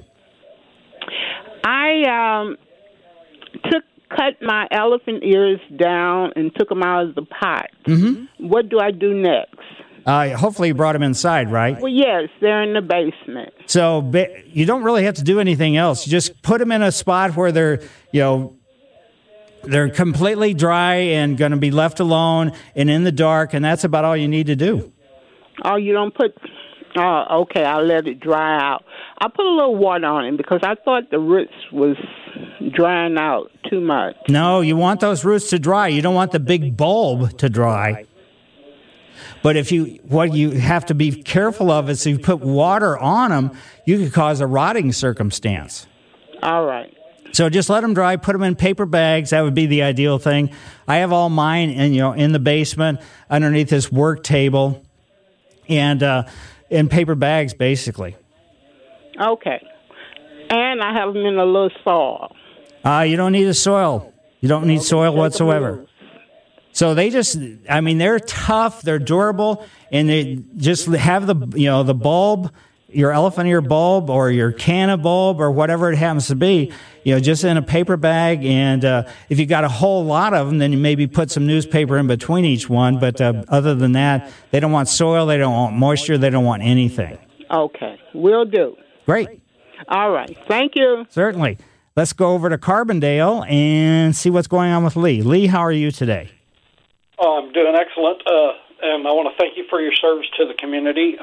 Speaker 12: I cut my elephant ears down and took them out of the pot.
Speaker 3: Mm-hmm.
Speaker 12: What do I do next?
Speaker 3: Hopefully you brought them inside, right?
Speaker 12: Well, yes, they're in the basement.
Speaker 3: So you don't really have to do anything else. You just put them in a spot where they're completely dry and going to be left alone and in the dark, and that's about all you need to do.
Speaker 12: Oh, you don't put... Oh, okay, I'll let it dry out. I'll put a little water on it because I thought the roots was drying out too much.
Speaker 3: No, you want those roots to dry. You don't want the big bulb to dry. But what you have to be careful of is if you put water on them, you could cause a rotting circumstance.
Speaker 12: All right.
Speaker 3: So just let them dry, put them in paper bags. That would be the ideal thing. I have all mine in the basement underneath this work table and in paper bags, basically.
Speaker 12: Okay. And I have them in a little soil.
Speaker 3: You don't need a soil. You don't need soil whatsoever. So they're tough, they're durable, and they just have the bulb, your elephant ear bulb or your canna bulb or whatever it happens to be, just in a paper bag. And if you got a whole lot of them, then you maybe put some newspaper in between each one. But other than that, they don't want soil, they don't want moisture, they don't want anything.
Speaker 12: Okay, will do.
Speaker 3: Great.
Speaker 12: All right, thank you.
Speaker 3: Certainly. Let's go over to Carbondale and see what's going on with Lee. Lee, how are you today?
Speaker 13: I'm doing excellent, and I want to thank you for your service to the community.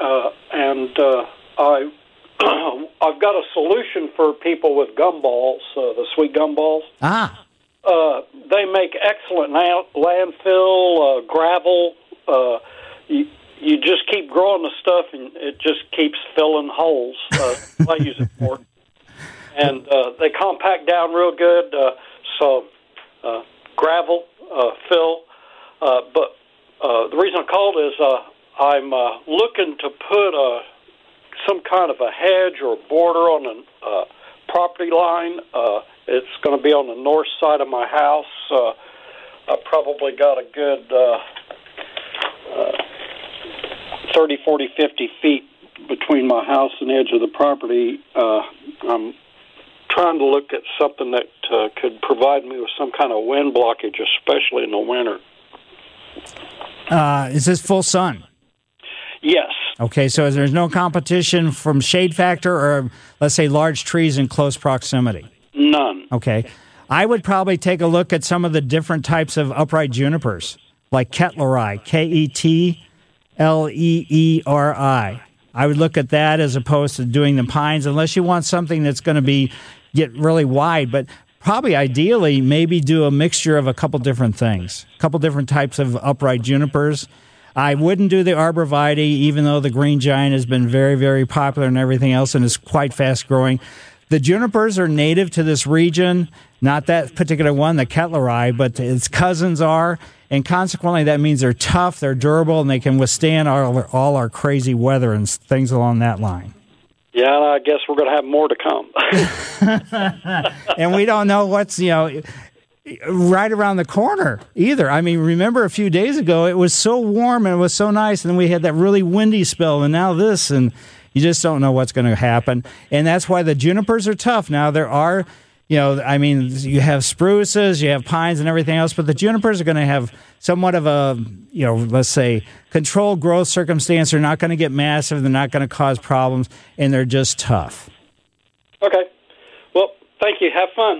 Speaker 13: I've got a solution for people with gumballs, the sweet gumballs. They make excellent landfill, gravel. You just keep growing the stuff, and it just keeps filling holes. I use it for. And they compact down real good, gravel, fill. But the reason I called is I'm looking to put some kind of a hedge or a border on a property line. It's going to be on the north side of my house. I probably got a good 30, 40, 50 feet between my house and the edge of the property. I'm trying to look at something that could provide me with some kind of wind blockage, especially in the winter.
Speaker 3: Is this full sun?
Speaker 13: Yes.
Speaker 3: Okay, so there's no competition from shade factor or, let's say, large trees in close proximity?
Speaker 13: None.
Speaker 3: Okay. I would probably take a look at some of the different types of upright junipers, like Ketleri, Ketleeri. I would look at that as opposed to doing the pines, unless you want something that's going to get really wide. But probably ideally, maybe do a mixture of a couple different things, a couple different types of upright junipers. I wouldn't do the arborvitae, even though the green giant has been very, very popular and everything else and is quite fast growing. The junipers are native to this region, not that particular one, the Ketleri, but its cousins are, and consequently that means they're tough, they're durable, and they can withstand all our crazy weather and things along that line.
Speaker 13: Yeah, I guess we're going to have more to come.
Speaker 3: And we don't know what's, right around the corner either. I mean, remember a few days ago, it was so warm and it was so nice, and then we had that really windy spell, and now this, and you just don't know what's going to happen. And that's why the junipers are tough. Now, there are I mean, you have spruces, you have pines and everything else, but the junipers are going to have somewhat of a, let's say, controlled growth circumstance. They're not going to get massive. They're not going to cause problems, and they're just tough.
Speaker 13: Okay. Well, thank you. Have fun.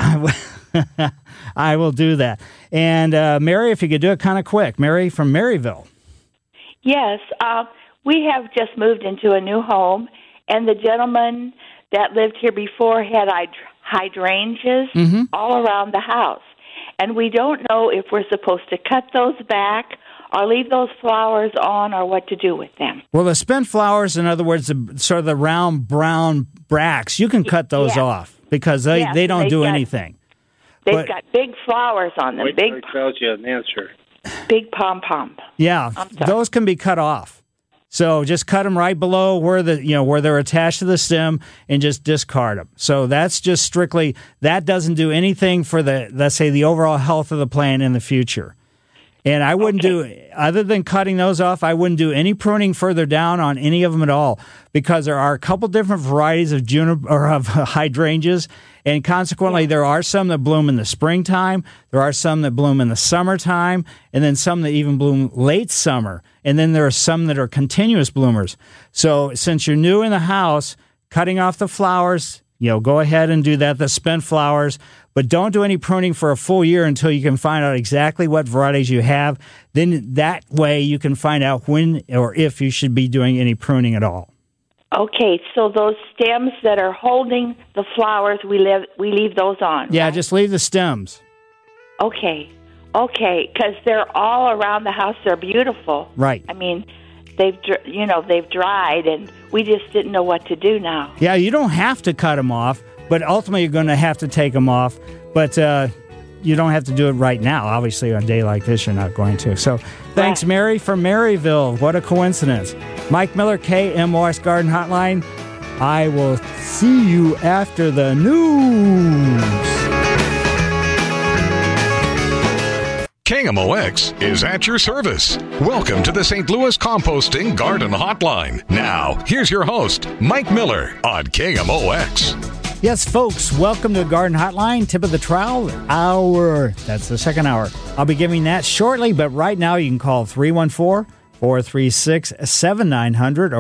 Speaker 3: Yep. I will do that. And Mary, if you could do it kind of quick. Mary from Maryville.
Speaker 14: Yes. We have just moved into a new home, and the gentleman that lived here before had hydrangeas all around the house. And we don't know if we're supposed to cut those back or leave those flowers on or what to do with them.
Speaker 3: Well, the spent flowers, in other words, sort of the round brown bracts, you can cut those off because they don't do anything.
Speaker 14: They've got big flowers on them.
Speaker 15: Wait till he tells you an answer.
Speaker 14: Big pom-pom.
Speaker 3: Yeah, those can be cut off. So just cut them right below where they're attached to the stem and just discard them. So that's just strictly, that doesn't do anything for let's say, the overall health of the plant in the future. And I wouldn't do, other than cutting those off, I wouldn't do any pruning further down on any of them at all, because there are a couple different varieties of hydrangeas, and consequently there are some that bloom in the springtime, there are some that bloom in the summertime, and then some that even bloom late summer, and then there are some that are continuous bloomers. So since you're new in the house, cutting off the flowers, go ahead and do that, the spent flowers, but don't do any pruning for a full year until you can find out exactly what varieties you have. Then that way you can find out when or if you should be doing any pruning at all.
Speaker 14: Okay, so those stems that are holding the flowers, we leave those on.
Speaker 3: Yeah, right? Just leave the stems.
Speaker 14: Okay, because they're all around the house. They're beautiful.
Speaker 3: Right.
Speaker 14: I mean, they've dried, and we just didn't know what to do now.
Speaker 3: Yeah, you don't have to cut them off, but ultimately you're going to have to take them off. But you don't have to do it right now. Obviously, on a day like this, you're not going to. So thanks, right. Mary from Maryville. What a coincidence. Mike Miller, KMOX Garden Hotline. I will see you after the news.
Speaker 2: KMOX is at your service. Welcome to the St. Louis Composting Garden Hotline. Now, here's your host, Mike Miller on KMOX.
Speaker 3: Yes, folks, welcome to the Garden Hotline, tip of the trowel hour. That's the second hour. I'll be giving that shortly, but right now you can call 314-436-7900 or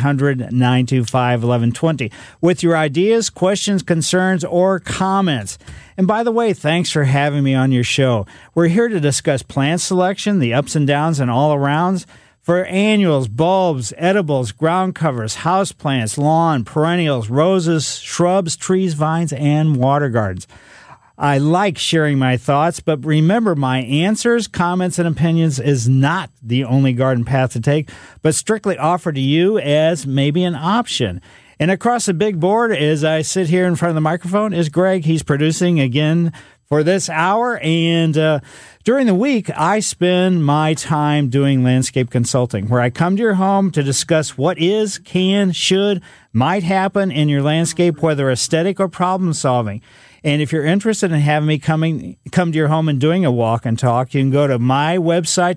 Speaker 3: 1-800-925-1120 with your ideas, questions, concerns, or comments. And by the way, thanks for having me on your show. We're here to discuss plant selection, the ups and downs and all-arounds, for annuals, bulbs, edibles, ground covers, houseplants, lawn, perennials, roses, shrubs, trees, vines, and water gardens. I like sharing my thoughts, but remember, my answers, comments, and opinions is not the only garden path to take, but strictly offered to you as maybe an option. And across the big board, as I sit here in front of the microphone, is Greg. He's producing again for this hour, and during the week, I spend my time doing landscape consulting, where I come to your home to discuss what is, can, should, might happen in your landscape, whether aesthetic or problem solving. And if you're interested in having me come to your home and doing a walk and talk, you can go to my website,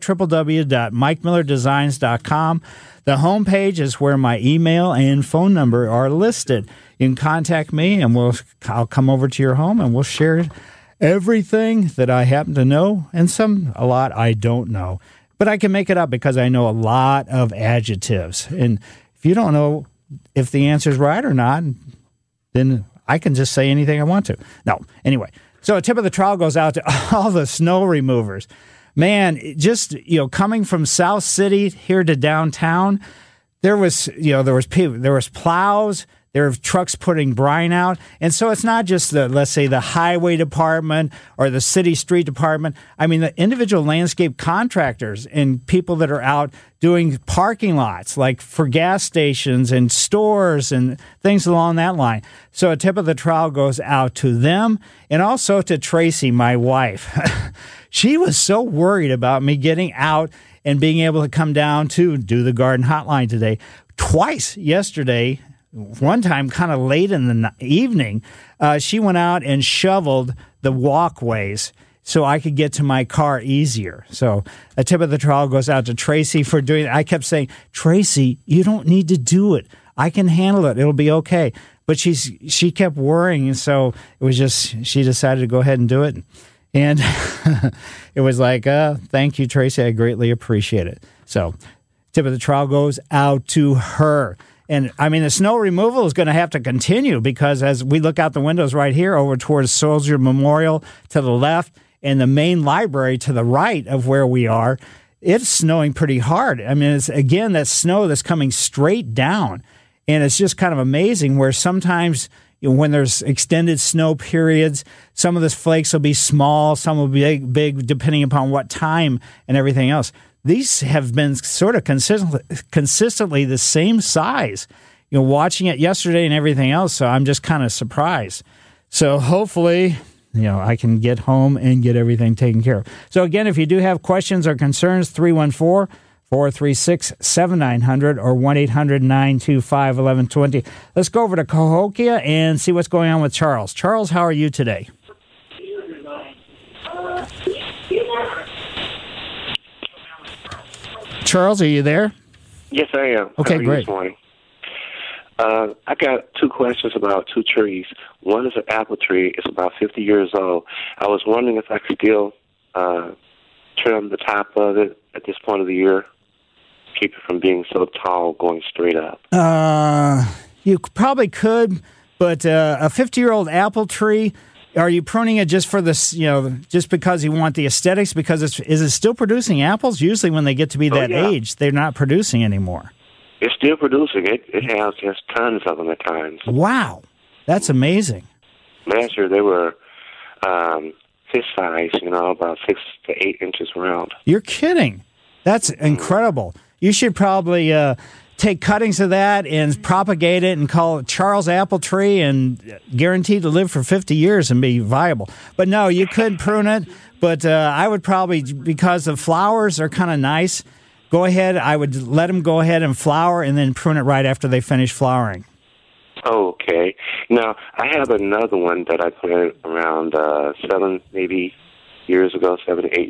Speaker 3: www.mikemillerdesigns.com. The homepage is where my email and phone number are listed. You can contact me, and I'll come over to your home, and we'll share everything that I happen to know, and a lot I don't know. But I can make it up because I know a lot of adjectives. And if you don't know if the answer is right or not, then I can just say anything I want to. No, anyway. So a tip of the trowel goes out to all the snow removers. Man, just, coming from South City here to downtown, there was plows, there were trucks putting brine out. And so it's not just let's say the highway department or the city street department. I mean, the individual landscape contractors and people that are out doing parking lots, like for gas stations and stores and things along that line. So a tip of the trowel goes out to them, and also to Tracy, my wife. She was so worried about me getting out and being able to come down to do the Garden Hotline today. Twice yesterday, one time kind of late in the evening, she went out and shoveled the walkways so I could get to my car easier. So a tip of the trowel goes out to Tracy for doing it. I kept saying, Tracy, you don't need to do it. I can handle it. It'll be okay. but she kept worrying, and so it was just she decided to go ahead and do it. And it was like, thank you, Tracy. I greatly appreciate it. So tip of the trowel goes out to her. And, I mean, the snow removal is going to have to continue because as we look out the windows right here over towards Soldier Memorial to the left and the main library to the right of where we are, it's snowing pretty hard. I mean, it's, again, that snow that's coming straight down. And it's just kind of amazing where sometimes when there's extended snow periods, some of the flakes will be small, some will be big depending upon what time and everything else. These have been sort of consistently the same size, watching it yesterday and everything else. So I'm just kind of surprised. So hopefully, I can get home and get everything taken care of. So again, if you do have questions or concerns, 314-436-7900 or 1-800-925-1120. Let's go over to Cahokia and see what's going on with Charles. Charles, how are you today? Charles, are you there?
Speaker 15: Yes, I am.
Speaker 3: Okay, great.
Speaker 15: This morning? I got two questions about two trees. One is an apple tree. It's about 50 years old. I was wondering if I could still trim the top of it at this point of the year, keep it from being so tall going straight up.
Speaker 3: You probably could, but a 50-year-old apple tree, are you pruning it just for this, just because you want the aesthetics? Because is it still producing apples? Usually when they get to be that age, they're not producing anymore.
Speaker 15: It's still producing. It has just tons of them at times.
Speaker 3: Wow. That's amazing.
Speaker 15: Last year they were fist size, about 6 to 8 inches round.
Speaker 3: You're kidding. That's incredible. You should probably take cuttings of that and propagate it and call it Charles Apple Tree and guaranteed to live for 50 years and be viable. But no, you could prune it, but I would probably, because the flowers are kind of nice, go ahead. I would let them go ahead and flower and then prune it right after they finish flowering.
Speaker 15: Okay. Now, I have another one that I planted around 7 to 8 years ago.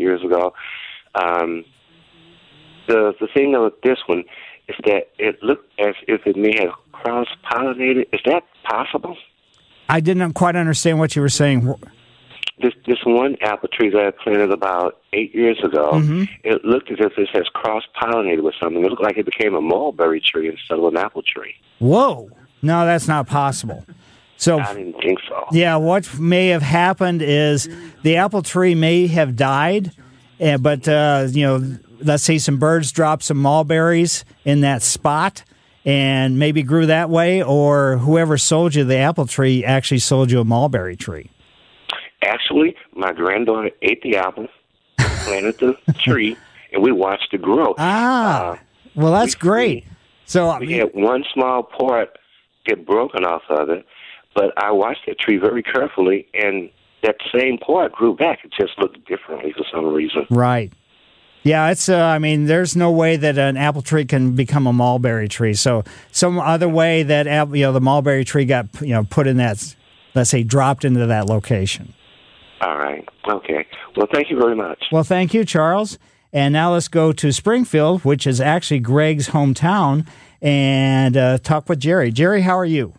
Speaker 15: The thing with this one is that it looked as if it may have cross-pollinated. Is that possible?
Speaker 3: I didn't quite understand what you were saying.
Speaker 15: This one apple tree that I planted about 8 years ago, it looked as if this has cross-pollinated with something. It looked like it became a mulberry tree instead of an apple tree.
Speaker 3: Whoa. No, that's not possible. So
Speaker 15: I didn't think so.
Speaker 3: Yeah, what may have happened is the apple tree may have died, but, let's say some birds dropped some mulberries in that spot and maybe grew that way, or whoever sold you the apple tree actually sold you a mulberry tree.
Speaker 15: Actually, my granddaughter ate the apple, planted the tree, and we watched it grow.
Speaker 3: Well, that's great. So
Speaker 15: we had one small part get broken off of it, but I watched that tree very carefully, and that same part grew back. It just looked differently for some reason.
Speaker 3: Right. Yeah, it's. There's no way that an apple tree can become a mulberry tree. So some other way that the mulberry tree got put in that, let's say, dropped into that location.
Speaker 15: All right. Okay. Well, thank you very much.
Speaker 3: Well, thank you, Charles. And now let's go to Springfield, which is actually Greg's hometown, and talk with Jerry. Jerry, how are you?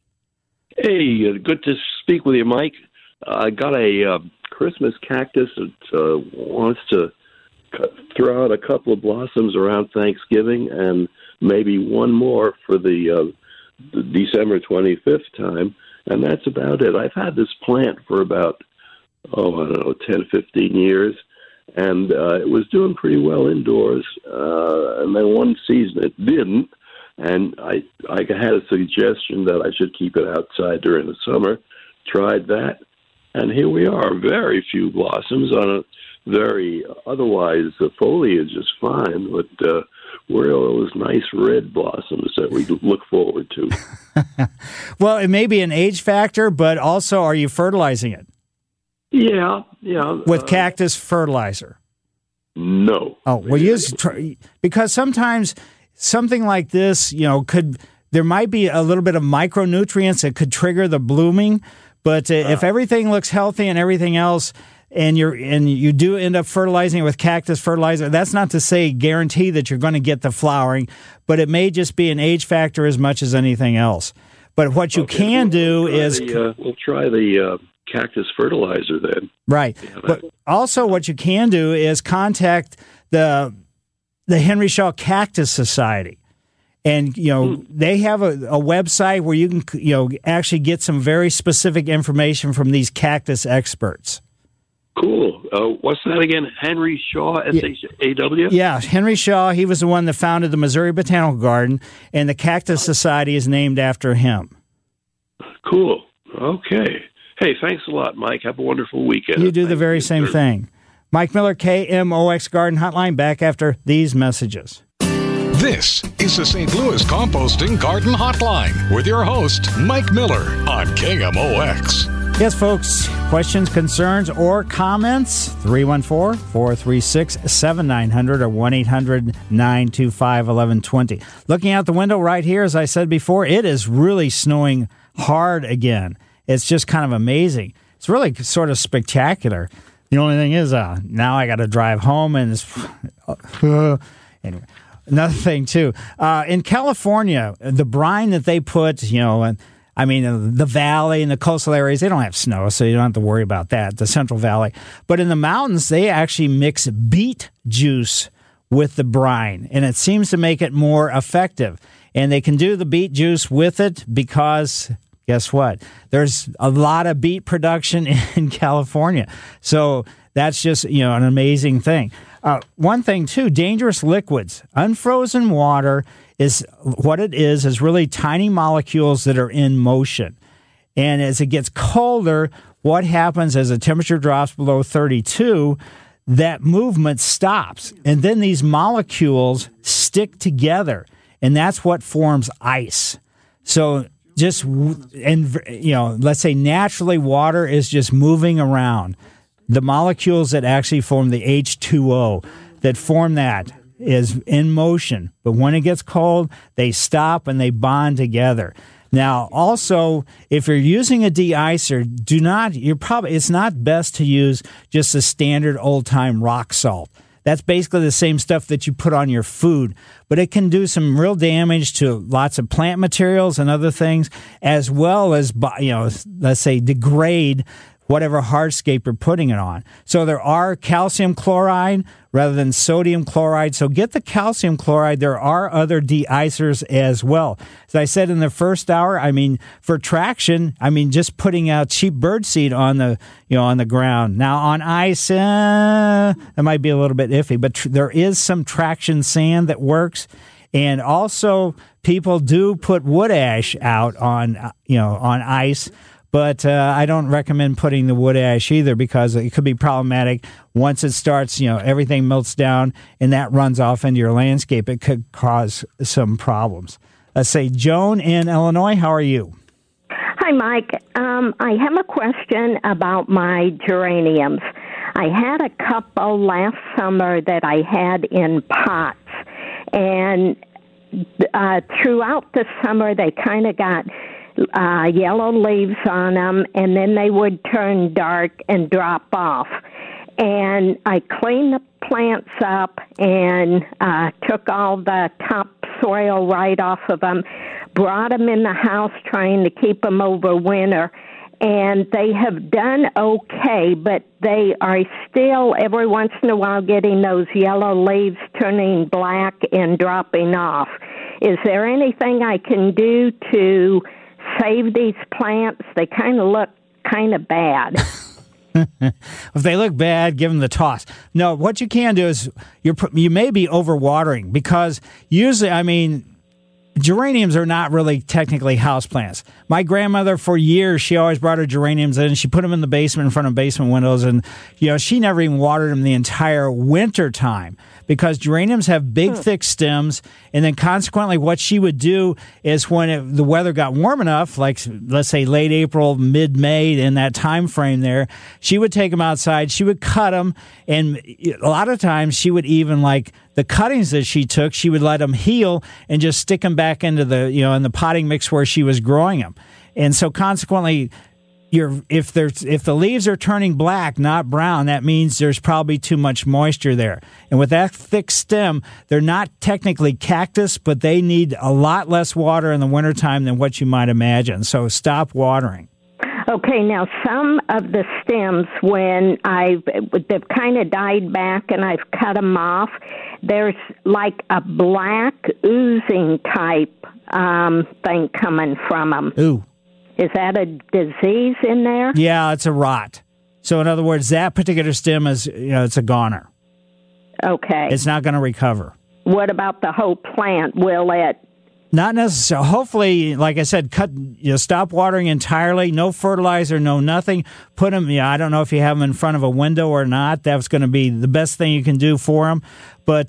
Speaker 16: Hey, good to speak with you, Mike. I got a Christmas cactus that wants to throw out a couple of blossoms around Thanksgiving and maybe one more for the December 25th time, and that's about it. I've had this plant for about, 10, 15 years, and it was doing pretty well indoors, and then one season it didn't, and I had a suggestion that I should keep it outside during the summer, tried that, and here we are, very few blossoms on a very, otherwise the foliage is fine, but where are those nice red blossoms that we look forward to?
Speaker 3: Well, it may be an age factor, but also are you fertilizing it?
Speaker 16: Yeah.
Speaker 3: With cactus fertilizer?
Speaker 16: No.
Speaker 3: Oh, well, because sometimes something like this, there might be a little bit of micronutrients that could trigger the blooming, but if everything looks healthy and everything else, and you do end up fertilizing it with cactus fertilizer, that's not to say guarantee that you're going to get the flowering, but it may just be an age factor as much as anything else. But what you can do is...
Speaker 16: we'll try the cactus fertilizer then.
Speaker 3: Right. But also what you can do is contact the Henry Shaw Cactus Society. And, they have a website where you can, actually get some very specific information from these cactus experts.
Speaker 16: Cool. What's that again? Henry Shaw, S-H-A-W?
Speaker 3: Yeah, Henry Shaw. He was the one that founded the Missouri Botanical Garden, and the Cactus Society is named after him.
Speaker 16: Cool. Okay. Hey, thanks a lot, Mike. Have a wonderful weekend.
Speaker 3: You do the very same thing. Mike Miller, KMOX Garden Hotline, back after these messages.
Speaker 2: This is the St. Louis Composting Garden Hotline with your host, Mike Miller on KMOX.
Speaker 3: Yes, folks, questions, concerns, or comments, 314-436-7900 or 1-800-925-1120. Looking out the window right here, as I said before, it is really snowing hard again. It's just kind of amazing. It's really sort of spectacular. The only thing is now I got to drive home, and it's... anyway. Another thing, too, in California, the brine that they put, the valley and the coastal areas, they don't have snow, so you don't have to worry about that, the Central Valley. But in the mountains, they actually mix beet juice with the brine, and it seems to make it more effective. And they can do the beet juice with it because... guess what? There's a lot of beet production in California. So that's just, an amazing thing. One thing, too, dangerous liquids. Unfrozen water is what it is really tiny molecules that are in motion. And as it gets colder, what happens as the temperature drops below 32, that movement stops. And then these molecules stick together. And that's what forms ice. So... let's say naturally water is just moving around. The molecules that actually form the H2O that form that is in motion. But when it gets cold, they stop and they bond together. Now, also, if you're using a de-icer, it's not best to use just a standard old-time rock salt. That's basically the same stuff that you put on your food, but it can do some real damage to lots of plant materials and other things, as well as, let's say, degrade whatever hardscape you're putting it on. So there are calcium chloride rather than sodium chloride. So get the calcium chloride. There are other de-icers as well. As I said in the first hour, for traction, just putting out cheap birdseed on the ground. Now on ice, it might be a little bit iffy, but there is some traction sand that works. And also people do put wood ash out on ice. But I don't recommend putting the wood ash either because it could be problematic. Once it starts, everything melts down and that runs off into your landscape. It could cause some problems. Let's say, Joan in Illinois, how are you?
Speaker 17: Hi, Mike. I have a question about my geraniums. I had a couple last summer that I had in pots. And throughout the summer, they kind of got... yellow leaves on them, and then they would turn dark and drop off. And I cleaned the plants up and took all the topsoil right off of them, brought them in the house trying to keep them over winter, and they have done okay, but they are still every once in a while getting those yellow leaves turning black and dropping off. Is there anything I can do to save these plants? They kind of look kind of bad.
Speaker 3: If they look bad, give them the toss. No, what you can do is you may be overwatering because usually, geraniums are not really technically houseplants. My grandmother, for years, she always brought her geraniums in. She put them in the basement in front of basement windows, and she never even watered them the entire winter time because geraniums have big, thick stems. And then consequently, what she would do is when the weather got warm enough, like let's say late April, mid-May, in that time frame there, she would take them outside. She would cut them, and a lot of times she would even the cuttings that she took, she would let them heal and just stick them back into the in the potting mix where she was growing them. And so consequently, if the leaves are turning black, not brown, that means there's probably too much moisture there. And with that thick stem, they're not technically cactus, but they need a lot less water in the wintertime than what you might imagine. So stop watering.
Speaker 17: Okay, now some of the stems, when they've kind of died back and I've cut them off, there's like a black oozing type thing coming from them.
Speaker 3: Ooh.
Speaker 17: Is that a disease in there?
Speaker 3: Yeah, it's a rot. So in other words, that particular stem is, it's a goner.
Speaker 17: Okay.
Speaker 3: It's not going to recover.
Speaker 17: What about the whole plant? Will it?
Speaker 3: Not necessarily. Hopefully, like I said, stop watering entirely. No fertilizer, no nothing. Put them. I don't know if you have them in front of a window or not. That's going to be the best thing you can do for them. But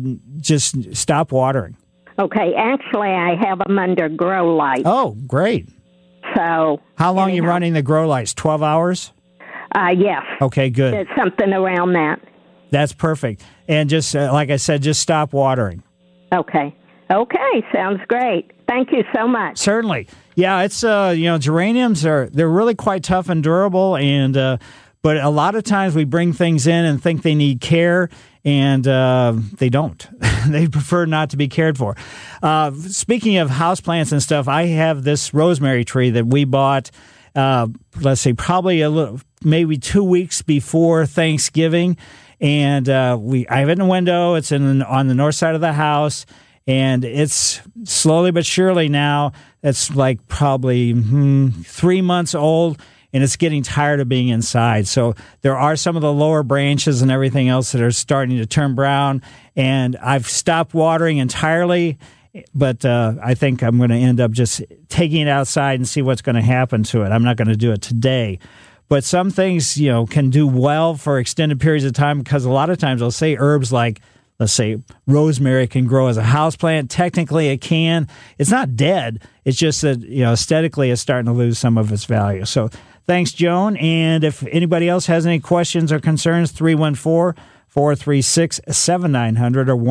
Speaker 3: just stop watering.
Speaker 17: Okay. Actually, I have them under grow lights.
Speaker 3: Oh, great.
Speaker 17: So.
Speaker 3: How long are you running the grow lights? 12 hours?
Speaker 17: Yes.
Speaker 3: Okay, good.
Speaker 17: It's something around that.
Speaker 3: That's perfect. And just like I said, just stop watering.
Speaker 17: Okay. Okay, sounds great. Thank you so much.
Speaker 3: Certainly. Yeah, it's geraniums they're really quite tough and durable, and but a lot of times we bring things in and think they need care, and they don't. They prefer not to be cared for. Speaking of houseplants and stuff, I have this rosemary tree that we bought, let's say probably maybe 2 weeks before Thanksgiving, and I have it in the window. It's on the north side of the house. And it's slowly but surely now, it's like probably 3 months old, and it's getting tired of being inside. So there are some of the lower branches and everything else that are starting to turn brown, and I've stopped watering entirely, but I think I'm going to end up just taking it outside and see what's going to happen to it. I'm not going to do it today. But some things, can do well for extended periods of time, because a lot of times I'll say herbs like, let's say rosemary can grow as a houseplant. Technically, it can. It's not dead. It's just that, aesthetically, it's starting to lose some of its value. So thanks, Joan. And if anybody else has any questions or concerns, 314-436-7900 or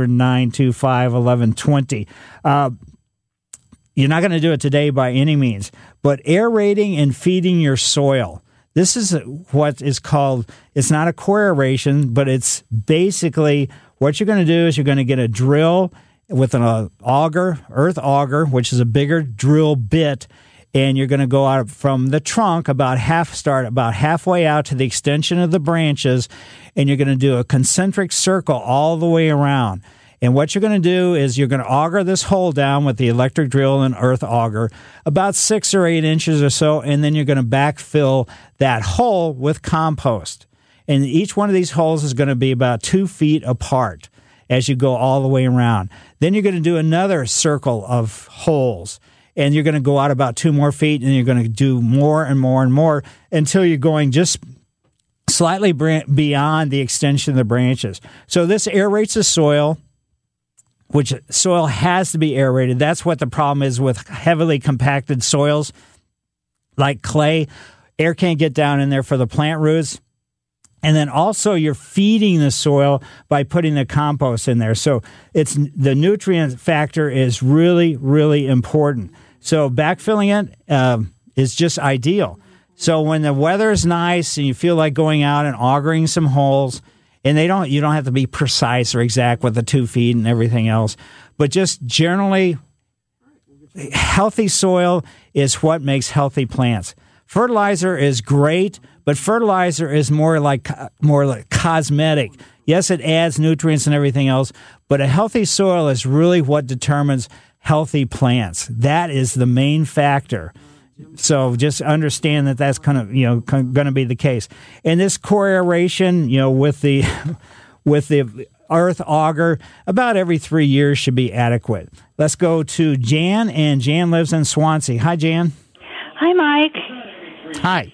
Speaker 3: 1-800-925-1120. You're not going to do it today by any means, but aerating and feeding your soil. This is what is called, it's not a core aeration, but it's basically what you're going to do is you're going to get a drill with an earth auger, which is a bigger drill bit, and you're going to go out from the trunk about halfway out to the extension of the branches, and you're going to do a concentric circle all the way around. And what you're going to do is you're going to auger this hole down with the electric drill and earth auger about 6 or 8 inches or so, and then you're going to backfill that hole with compost. And each one of these holes is going to be about 2 feet apart as you go all the way around. Then you're going to do another circle of holes, and you're going to go out about 2 more feet, and you're going to do more and more and more until you're going just slightly beyond the extension of the branches. So this aerates the soil, which soil has to be aerated. That's what the problem is with heavily compacted soils like clay. Air can't get down in there for the plant roots. And then also you're feeding the soil by putting the compost in there. So the nutrient factor is really, really important. So backfilling it is just ideal. So when the weather is nice and you feel like going out and augering some holes, and you don't have to be precise or exact with the 2 feet and everything else, but just generally, healthy soil is what makes healthy plants. Fertilizer is great, but fertilizer is more like cosmetic. Yes, it adds nutrients and everything else, but a healthy soil is really what determines healthy plants. That is the main factor. So just understand that that's kind of going to be the case. And this core aeration, with the earth auger, about every 3 years should be adequate. Let's go to Jan, and Jan lives in Swansea. Hi, Jan.
Speaker 18: Hi, Mike.
Speaker 3: Hi.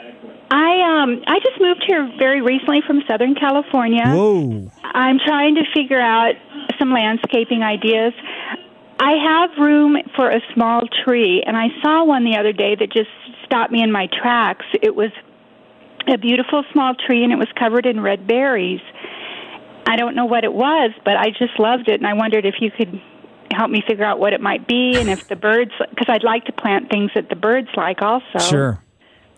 Speaker 18: I just moved here very recently from Southern California.
Speaker 3: Whoa.
Speaker 18: I'm trying to figure out some landscaping ideas. I have room for a small tree, and I saw one the other day that just stopped me in my tracks. It was a beautiful small tree, and it was covered in red berries. I don't know what it was, but I just loved it, and I wondered if you could help me figure out what it might be, and if the birds, because I'd like to plant things that the birds like also.
Speaker 3: Sure.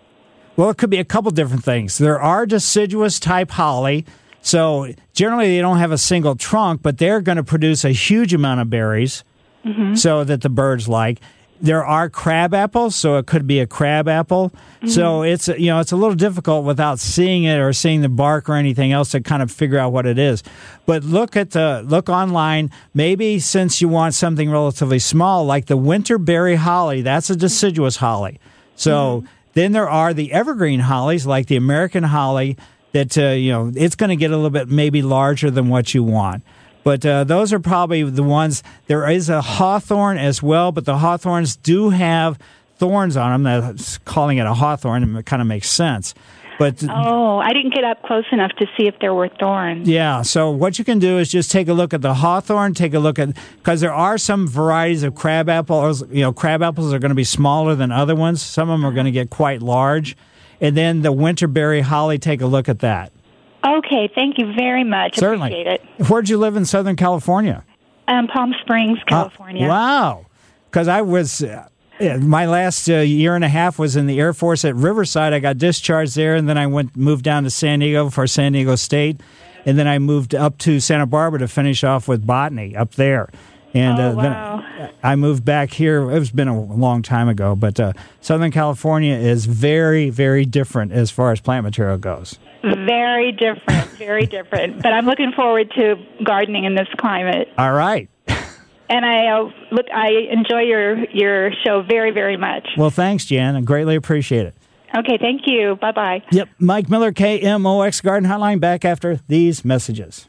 Speaker 3: Well, it could be a couple different things. There are deciduous type holly. So generally they don't have a single trunk, but they're going to produce a huge amount of berries so that the birds like. There are crab apples, so it could be a crab apple. So it's a little difficult without seeing it or seeing the bark or anything else to kind of figure out what it is. But look online. Maybe since you want something relatively small, like the winterberry holly, that's a deciduous holly. So then there are the evergreen hollies, like the American holly, that it's going to get a little bit maybe larger than what you want. But those are probably the ones. There is a hawthorn as well, but the hawthorns do have thorns on them. That's calling it a hawthorn, and it kind of makes sense. But
Speaker 18: I didn't get up close enough to see if there were thorns.
Speaker 3: Yeah, so what you can do is just take a look at the hawthorn, because there are some varieties of crab apples. Crab apples are going to be smaller than other ones. Some of them are going to get quite large. And then the winterberry holly, take a look at that.
Speaker 18: Okay, thank you very much.
Speaker 3: Certainly.
Speaker 18: Appreciate it.
Speaker 3: Where'd you live in Southern California?
Speaker 18: Palm Springs, California.
Speaker 3: Wow. Because I was, my last year and a half was in the Air Force at Riverside. I got discharged there, and then I moved down to San Diego for San Diego State, and then I moved up to Santa Barbara to finish off with botany up there. And then I moved back here. It's been a long time ago, but Southern California is very, very different as far as plant material goes.
Speaker 18: Very different, very different. But I'm looking forward to gardening in this climate.
Speaker 3: All right.
Speaker 18: And I enjoy your show very, very much.
Speaker 3: Well, thanks, Jan. I greatly appreciate it.
Speaker 18: Okay, thank you. Bye-bye.
Speaker 3: Yep. Mike Miller, KMOX Garden Hotline, back after these messages.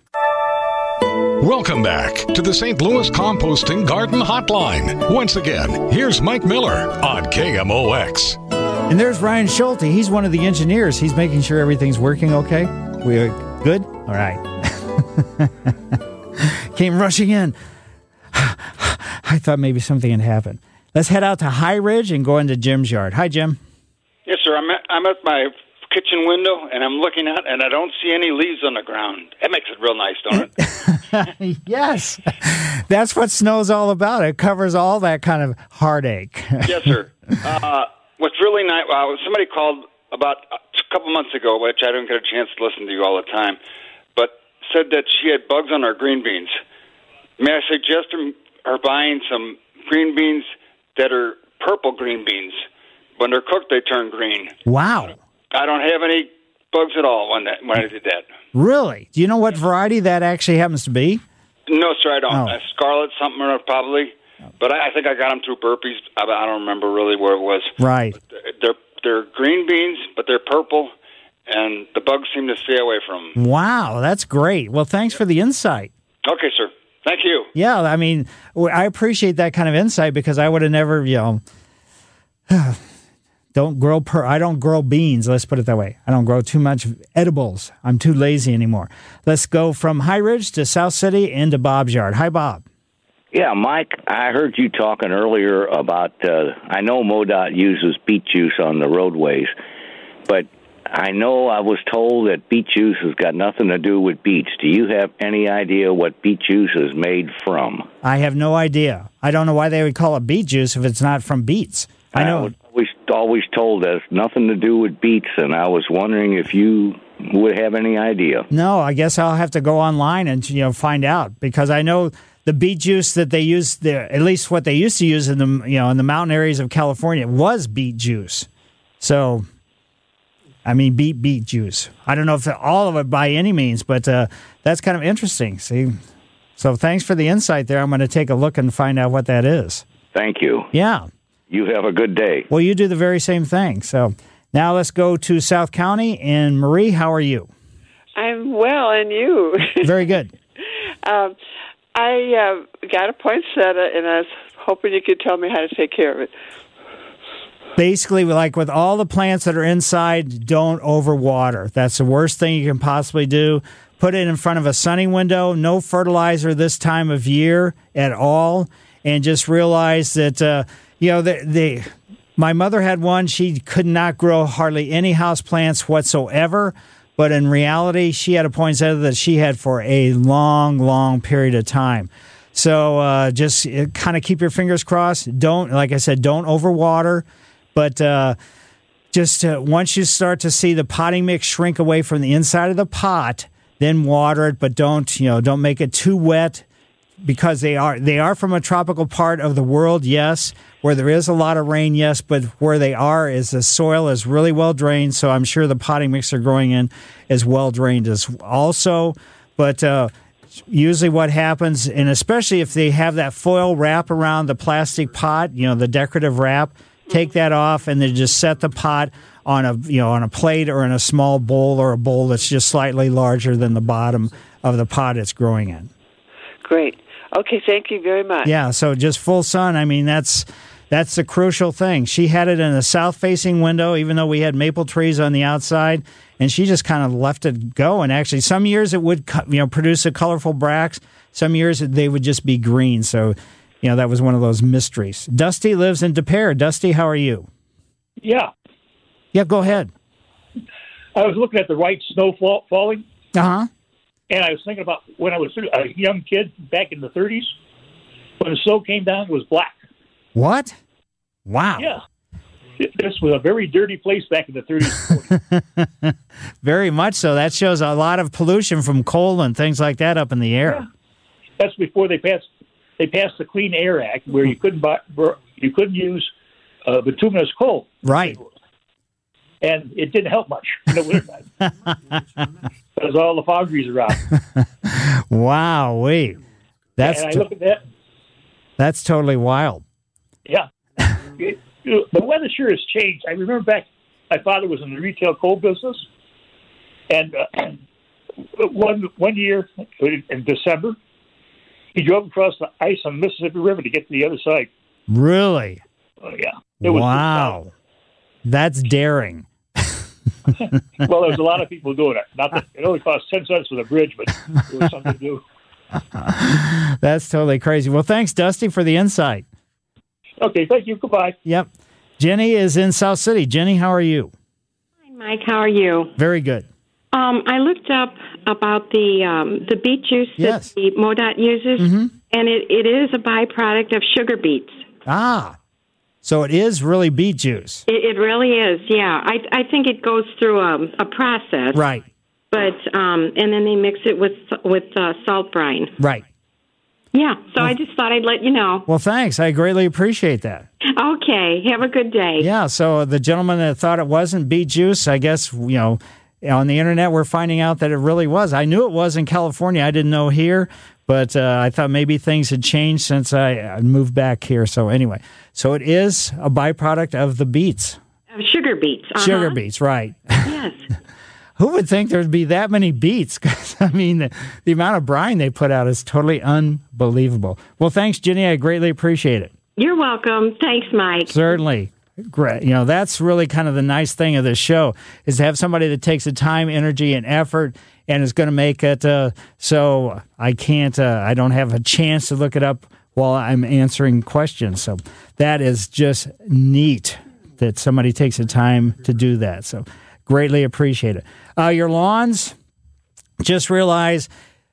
Speaker 2: Welcome back to the St. Louis Composting Garden Hotline. Once again, here's Mike Miller on KMOX.
Speaker 3: And there's Ryan Schulte. He's one of the engineers. He's making sure everything's working okay. We are good? All right. Came rushing in. I thought maybe something had happened. Let's head out to High Ridge and go into Jim's yard. Hi, Jim.
Speaker 19: Yes, sir. I'm at my kitchen window, and I'm looking out, and I don't see any leaves on the ground. That makes it real nice, don't
Speaker 3: it? Yes. That's what snow's all about. It covers all that kind of heartache.
Speaker 19: Yes, sir. What's really nice, somebody called about a couple months ago, which I didn't get a chance to listen to you all the time, but said that she had bugs on her green beans. May I suggest her buying some green beans that are purple green beans? When they're cooked, they turn green.
Speaker 3: Wow.
Speaker 19: I don't have any bugs at all when I did that.
Speaker 3: Really? Do you know what variety that actually happens to be?
Speaker 19: No, sir, I don't.
Speaker 3: Oh.
Speaker 19: Scarlet something or probably. But I think I got them through burpees. I don't remember really where it was.
Speaker 3: Right.
Speaker 19: But they're green beans, but they're purple, and the bugs seem to stay away from them.
Speaker 3: Wow, that's great. Well, thanks for the insight.
Speaker 19: Okay, sir. Thank you.
Speaker 3: Yeah, I mean, I appreciate that kind of insight because I would have never, I don't grow beans, let's put it that way. I don't grow too much edibles. I'm too lazy anymore. Let's go from High Ridge to South City into Bob's yard. Hi, Bob.
Speaker 20: Yeah, Mike, I heard you talking earlier about, I know MoDOT uses beet juice on the roadways, but I know I was told that beet juice has got nothing to do with beets. Do you have any idea what beet juice is made from?
Speaker 3: I have no idea. I don't know why they would call it beet juice if it's not from beets. I know.
Speaker 20: I was always told that it's nothing to do with beets, and I was wondering if you would have any idea.
Speaker 3: No, I guess I'll have to go online and find out, because I know the beet juice that they use there, at least what they used to use in the in the mountain areas of California, was beet juice. So, I mean, beet juice. I don't know if all of it by any means, but that's kind of interesting. See, so thanks for the insight there. I'm going to take a look and find out what that is.
Speaker 20: Thank you.
Speaker 3: Yeah.
Speaker 20: You have a good day.
Speaker 3: Well, you do the very same thing. So now let's go to South County. And Marie, how are you?
Speaker 21: I'm well, and you?
Speaker 3: Very good.
Speaker 21: I got a poinsettia, and I was hoping you could tell me how to take care of it.
Speaker 3: Basically, like with all the plants that are inside, don't overwater. That's the worst thing you can possibly do. Put it in front of a sunny window, no fertilizer this time of year at all, and just realize that, my mother had one. She could not grow hardly any house plants whatsoever. But in reality, she had a poinsettia that she had for a long, long period of time. So just kind of keep your fingers crossed. Don't, like I said, don't overwater. But just once you start to see the potting mix shrink away from the inside of the pot, then water it, but don't make it too wet, because they are from a tropical part of the world, yes, where there is a lot of rain, yes, but where they are is the soil is really well drained, so I'm sure the potting mix they're growing in is well drained as also. But usually what happens, and especially if they have that foil wrap around the plastic pot, the decorative wrap, take that off and then just set the pot on a plate or in a small bowl, or a bowl that's just slightly larger than the bottom of the pot it's growing in.
Speaker 21: Great. Okay, thank you very much.
Speaker 3: Yeah, so just full sun. I mean, that's the crucial thing. She had it in a south-facing window, even though we had maple trees on the outside, and she just kind of left it go. And actually, some years it would produce a colorful bracts. Some years they would just be green. So, that was one of those mysteries. Dusty lives in De Pere. Dusty, how are you?
Speaker 1: Yeah.
Speaker 3: Yeah, go ahead.
Speaker 1: I was looking at the white snow falling.
Speaker 3: Uh-huh.
Speaker 1: And I was thinking about when I was a young kid back in the 30s, when the snow came down, it was black.
Speaker 3: What? Wow.
Speaker 1: Yeah. This was a very dirty place back in the 30s.
Speaker 3: Very much so. That shows a lot of pollution from coal and things like that up in the air.
Speaker 1: Yeah. That's before they passed the Clean Air Act, where you couldn't use bituminous coal.
Speaker 3: Right.
Speaker 1: And it didn't help much in the wintertime. Because all the foundries around.
Speaker 3: Wow, wait.
Speaker 1: And I look at that.
Speaker 3: That's totally wild.
Speaker 1: Yeah. The weather sure has changed. I remember back, my father was in the retail coal business. And one year in December, he drove across the ice on the Mississippi River to get to the other side.
Speaker 3: Really?
Speaker 1: Oh, yeah.
Speaker 3: Wow. That's daring.
Speaker 1: Well, there was a lot of people doing it. Not that it only cost 10 cents for the bridge, but it was something to do.
Speaker 3: That's totally crazy. Well, thanks, Dusty, for the insight.
Speaker 1: Okay, thank you. Goodbye.
Speaker 3: Yep. Jenny is in South City. Jenny, how are you?
Speaker 22: Hi, Mike. How are you?
Speaker 3: Very good.
Speaker 22: I looked up about the beet juice that the MoDOT uses, and it is a byproduct of sugar beets.
Speaker 3: Ah. So it is really beet juice.
Speaker 22: It really is, yeah. I think it goes through a process.
Speaker 3: Right.
Speaker 22: But and then they mix it with salt brine.
Speaker 3: Right.
Speaker 22: Yeah, so I just thought I'd let you know.
Speaker 3: Well, thanks. I greatly appreciate that.
Speaker 22: Okay, have a good day.
Speaker 3: Yeah, so the gentleman that thought it wasn't beet juice, I guess, on the internet we're finding out that it really was. I knew it was in California. I didn't know here, but I thought maybe things had changed since I moved back here. So anyway, so it is a byproduct of the beets.
Speaker 22: Sugar beets.
Speaker 3: Sugar beets, right.
Speaker 22: Yes.
Speaker 3: Who would think there'd be that many beets? Because, I mean, the amount of brine they put out is totally unbelievable. Well, thanks, Jenny. I greatly appreciate it.
Speaker 22: You're welcome. Thanks, Mike.
Speaker 3: Certainly. Great. That's really kind of the nice thing of this show, is to have somebody that takes the time, energy, and effort and is going to make it so I don't have a chance to look it up while I'm answering questions. So that is just neat that somebody takes the time to do that. So greatly appreciate it. Your lawns, just realize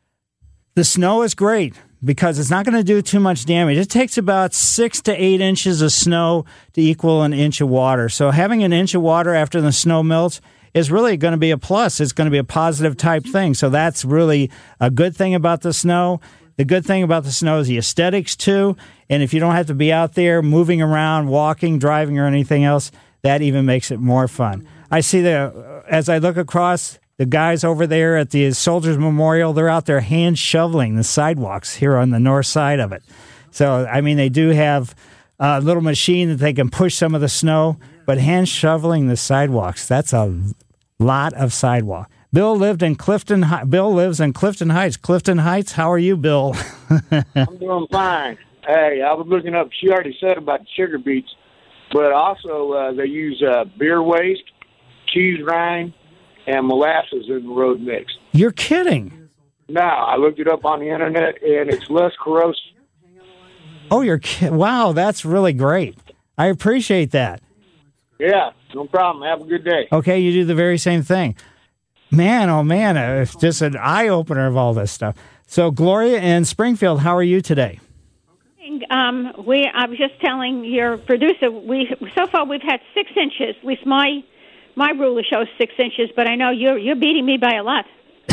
Speaker 3: the snow is great because it's not going to do too much damage. It takes about 6 to 8 inches of snow to equal an inch of water. So having an inch of water after the snow melts is really going to be a plus. It's going to be a positive type thing. So that's really a good thing about the snow. The good thing about the snow is the aesthetics too. And if you don't have to be out there moving around, walking, driving, or anything else, that even makes it more fun. I see as I look across, the guys over there at the Soldiers Memorial, they're out there hand shoveling the sidewalks here on the north side of it. So, I mean, they do have a little machine that they can push some of the snow, but hand shoveling the sidewalks, that's a lot of sidewalk. Bill lives in Clifton Heights. Clifton Heights, how are you, Bill?
Speaker 23: I'm doing fine. Hey, I was looking up, she already said about the sugar beets, but also they use beer waste, cheese rind, and molasses in the road mix.
Speaker 3: You're kidding.
Speaker 23: No, I looked it up on the internet, and it's less corrosive.
Speaker 3: Oh, wow, that's really great. I appreciate that.
Speaker 23: Yeah, no problem. Have a good day.
Speaker 3: Okay, you do the very same thing. Man, oh man, it's just an eye-opener of all this stuff. So, Gloria in Springfield, how are you today?
Speaker 24: Hey,
Speaker 22: morning. I was just telling your producer, so far we've had 6 inches. At least my ruler shows 6 inches, but I know you're beating me by a lot.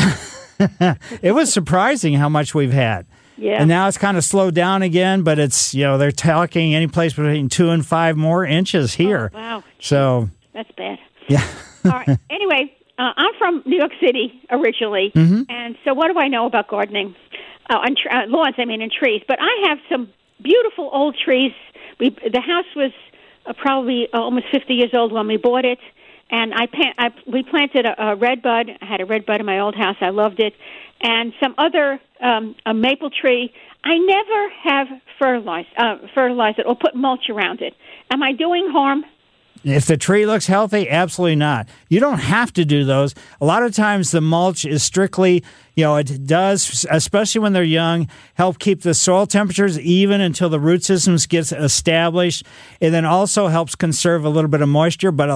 Speaker 3: It was surprising how much we've had.
Speaker 22: Yeah.
Speaker 3: And now it's kind of slowed down again, but it's, they're talking any place between 2 and 5 more inches here.
Speaker 22: Oh, wow.
Speaker 3: So
Speaker 22: that's bad.
Speaker 3: Yeah.
Speaker 22: All right. Anyway, I'm from New York City originally, and so what do I know about gardening? Lawns, and trees. But I have some beautiful old trees. The house was probably almost 50 years old when we bought it, and we planted a red bud. I had a red bud in my old house. I loved it. And some other a maple tree. I never have fertilized it or put mulch around it. Am I doing harm?
Speaker 3: If the tree looks healthy, absolutely not. You don't have to do those. A lot of times the mulch is strictly, it does, especially when they're young, help keep the soil temperatures even until the root systems get established. It then also helps conserve a little bit of moisture, but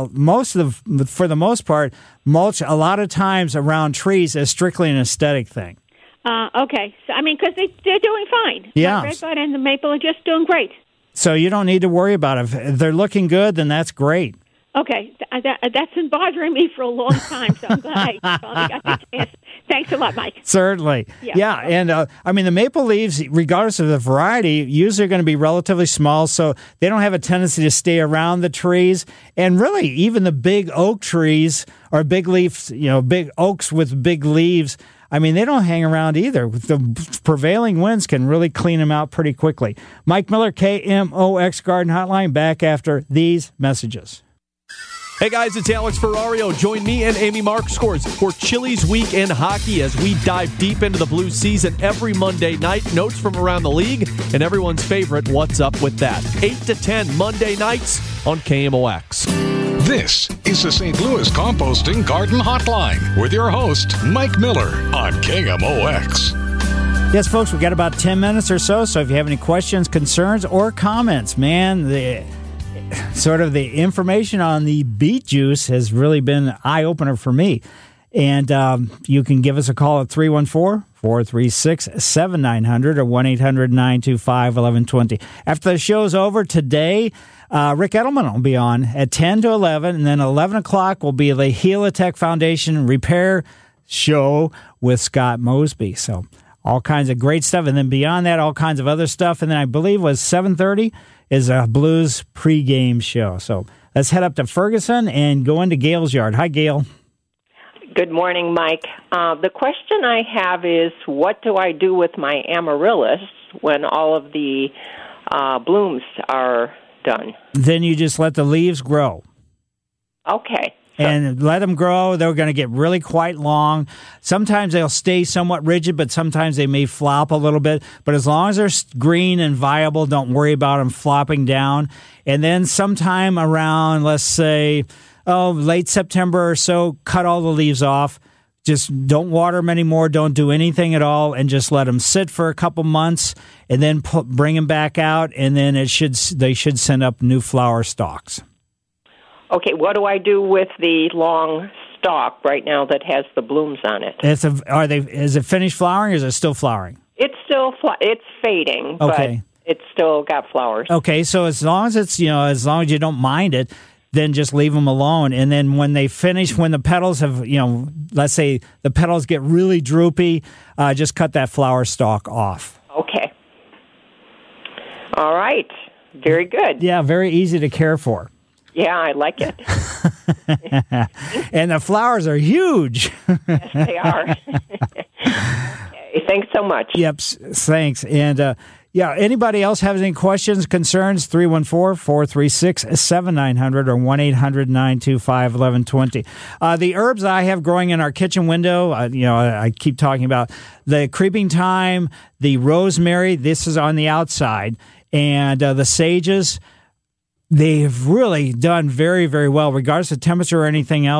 Speaker 3: for the most part, mulch a lot of times around trees is strictly an aesthetic thing.
Speaker 22: Okay. So, because they're doing fine.
Speaker 3: Yeah.
Speaker 22: The redbud and the maple are just doing great.
Speaker 3: So you don't need to worry about it. If they're looking good, then that's great.
Speaker 22: Okay. That's been bothering me for a long time, so I'm glad I finally got the chance. Thanks a lot, Mike.
Speaker 3: Certainly. Yeah. And the maple leaves, regardless of the variety, usually are going to be relatively small, so they don't have a tendency to stay around the trees. And really, even the big oak trees or big leaves, big oaks with big leaves, they don't hang around either. The prevailing winds can really clean them out pretty quickly. Mike Miller, KMOX Garden Hotline, back after these messages.
Speaker 4: Hey guys, it's Alex Ferrario. Join me and Amy Markscores for Chili's Weekend Hockey as we dive deep into the Blues season every Monday night. Notes from around the league and everyone's favorite What's Up With That. 8 to 10 Monday nights on KMOX.
Speaker 2: This is the St. Louis Composting Garden Hotline with your host, Mike Miller on KMOX.
Speaker 3: Yes, folks, we got about 10 minutes or so if you have any questions, concerns, or comments, the information on the beet juice has really been an eye-opener for me. And you can give us a call at 314-436-7900 or 1-800-925-1120. After the show's over today, Rick Edelman will be on at 10 to 11, and then 11 o'clock will be the Helitech Foundation Repair Show with Scott Mosby. So all kinds of great stuff. And then beyond that, all kinds of other stuff. And then I believe it was 7:30 is a Blues pregame show. So let's head up to Ferguson and go into Gail's yard. Hi, Gail.
Speaker 5: Good morning, Mike. The question I have is, what do I do with my amaryllis when all of the blooms are done?
Speaker 3: Then you just let the leaves grow.
Speaker 5: Okay.
Speaker 3: And let them grow. They're going to get really quite long. Sometimes they'll stay somewhat rigid, but sometimes they may flop a little bit. But as long as they're green and viable, don't worry about them flopping down. And then sometime around, let's say, late September or so, cut all the leaves off. Just don't water them anymore. Don't do anything at all, and just let them sit for a couple months, and then bring them back out, and then they should send up new flower stalks.
Speaker 5: Okay, what do I do with the long stalk right now that has the blooms on it?
Speaker 3: Is it finished flowering, or is it still flowering?
Speaker 5: It's still it's fading,
Speaker 3: okay,
Speaker 5: but it's still got flowers.
Speaker 3: Okay, so as long as it's as long as you don't mind it, then just leave them alone. And then when they finish, when the petals have, let's say the petals get really droopy, just cut that flower stalk off.
Speaker 5: Okay. All right. Very good.
Speaker 3: Yeah, very easy to care for.
Speaker 5: Yeah, I like it.
Speaker 3: And the flowers are huge.
Speaker 5: Yes, they are. Okay, thanks so much.
Speaker 3: Yep, thanks. And anybody else have any questions, concerns? 314-436-7900 or 1-800-925-1120. The herbs I have growing in our kitchen window, I keep talking about the creeping thyme, the rosemary. This is on the outside. And the sages, they've really done very, very well, regardless of temperature or anything else.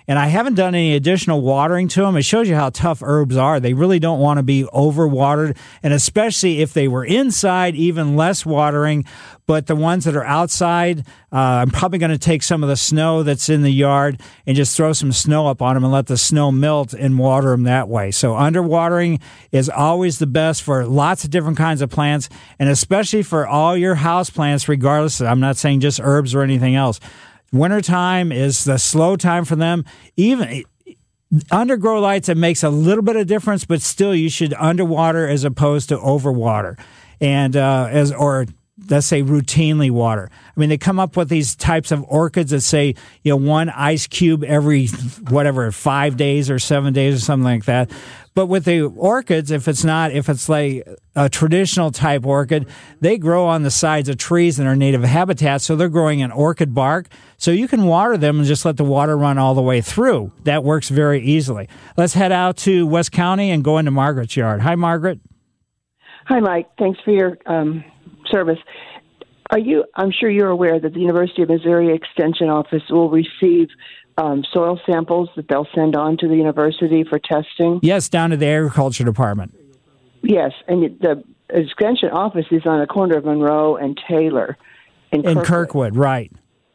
Speaker 3: And I haven't done any additional watering to them. It shows you how tough herbs are. They really don't want to be overwatered, and especially if they were inside, even less watering. But the ones that are outside, I'm probably going to take some of the snow that's in the yard and just throw some snow up on them and let the snow melt and water them that way. So underwatering is always the best for lots of different kinds of plants, and especially for all your house plants, regardless. I'm not saying just herbs or anything else. Wintertime is the slow time for them. Even undergrow lights, it makes a little bit of difference, but still you should underwater as opposed to overwater. And let's say routinely water. I mean, they come up with these types of orchids that say, one ice cube every 5 days or 7 days or something like that. But with the orchids, if it's like a traditional type orchid, they grow on the sides of trees in their native habitat, so they're growing in orchid bark. So you can water them and just let the water run all the way through. That works very easily. Let's head out to West County and go into Margaret's yard. Hi, Margaret.
Speaker 6: Hi, Mike. Thanks for your service. I'm sure you're aware that the University of Missouri Extension Office will receive soil samples that they'll send on to the university for testing?
Speaker 3: Yes, down to the agriculture department.
Speaker 6: Yes, and the Extension Office is on the corner of Monroe and Taylor in
Speaker 3: Kirkwood, right.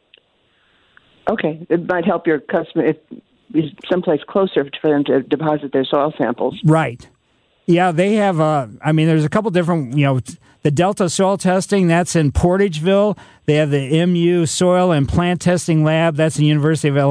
Speaker 6: Okay, it might help your customer if it's someplace closer for them to deposit their soil samples.
Speaker 3: Right. Yeah, they have, there's a couple different, the Delta Soil Testing, that's in Portageville. They have the MU Soil and Plant Testing Lab, that's the University of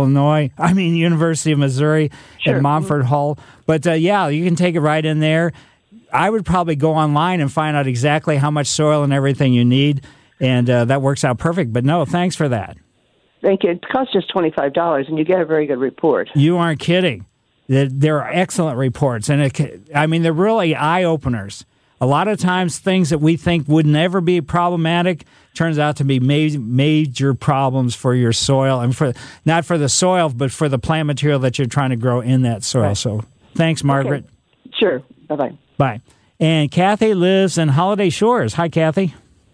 Speaker 3: University of Missouri at Montford Hall. But, you can take it right in there. I would probably go online and find out exactly how much soil and everything you need, and that works out perfect. But, no, thanks for that.
Speaker 6: Thank you. It costs just $25, and you get a very good report.
Speaker 3: You aren't kidding. There are excellent reports, and they're really eye-openers. A lot of times things that we think would never be problematic turns out to be major problems for your soil, and not for the soil, but for the plant material that you're trying to grow in that soil. Right. So thanks, Margaret.
Speaker 6: Okay. Sure. Bye-bye.
Speaker 3: Bye. And Kathy lives in Holiday Shores. Hi, Kathy.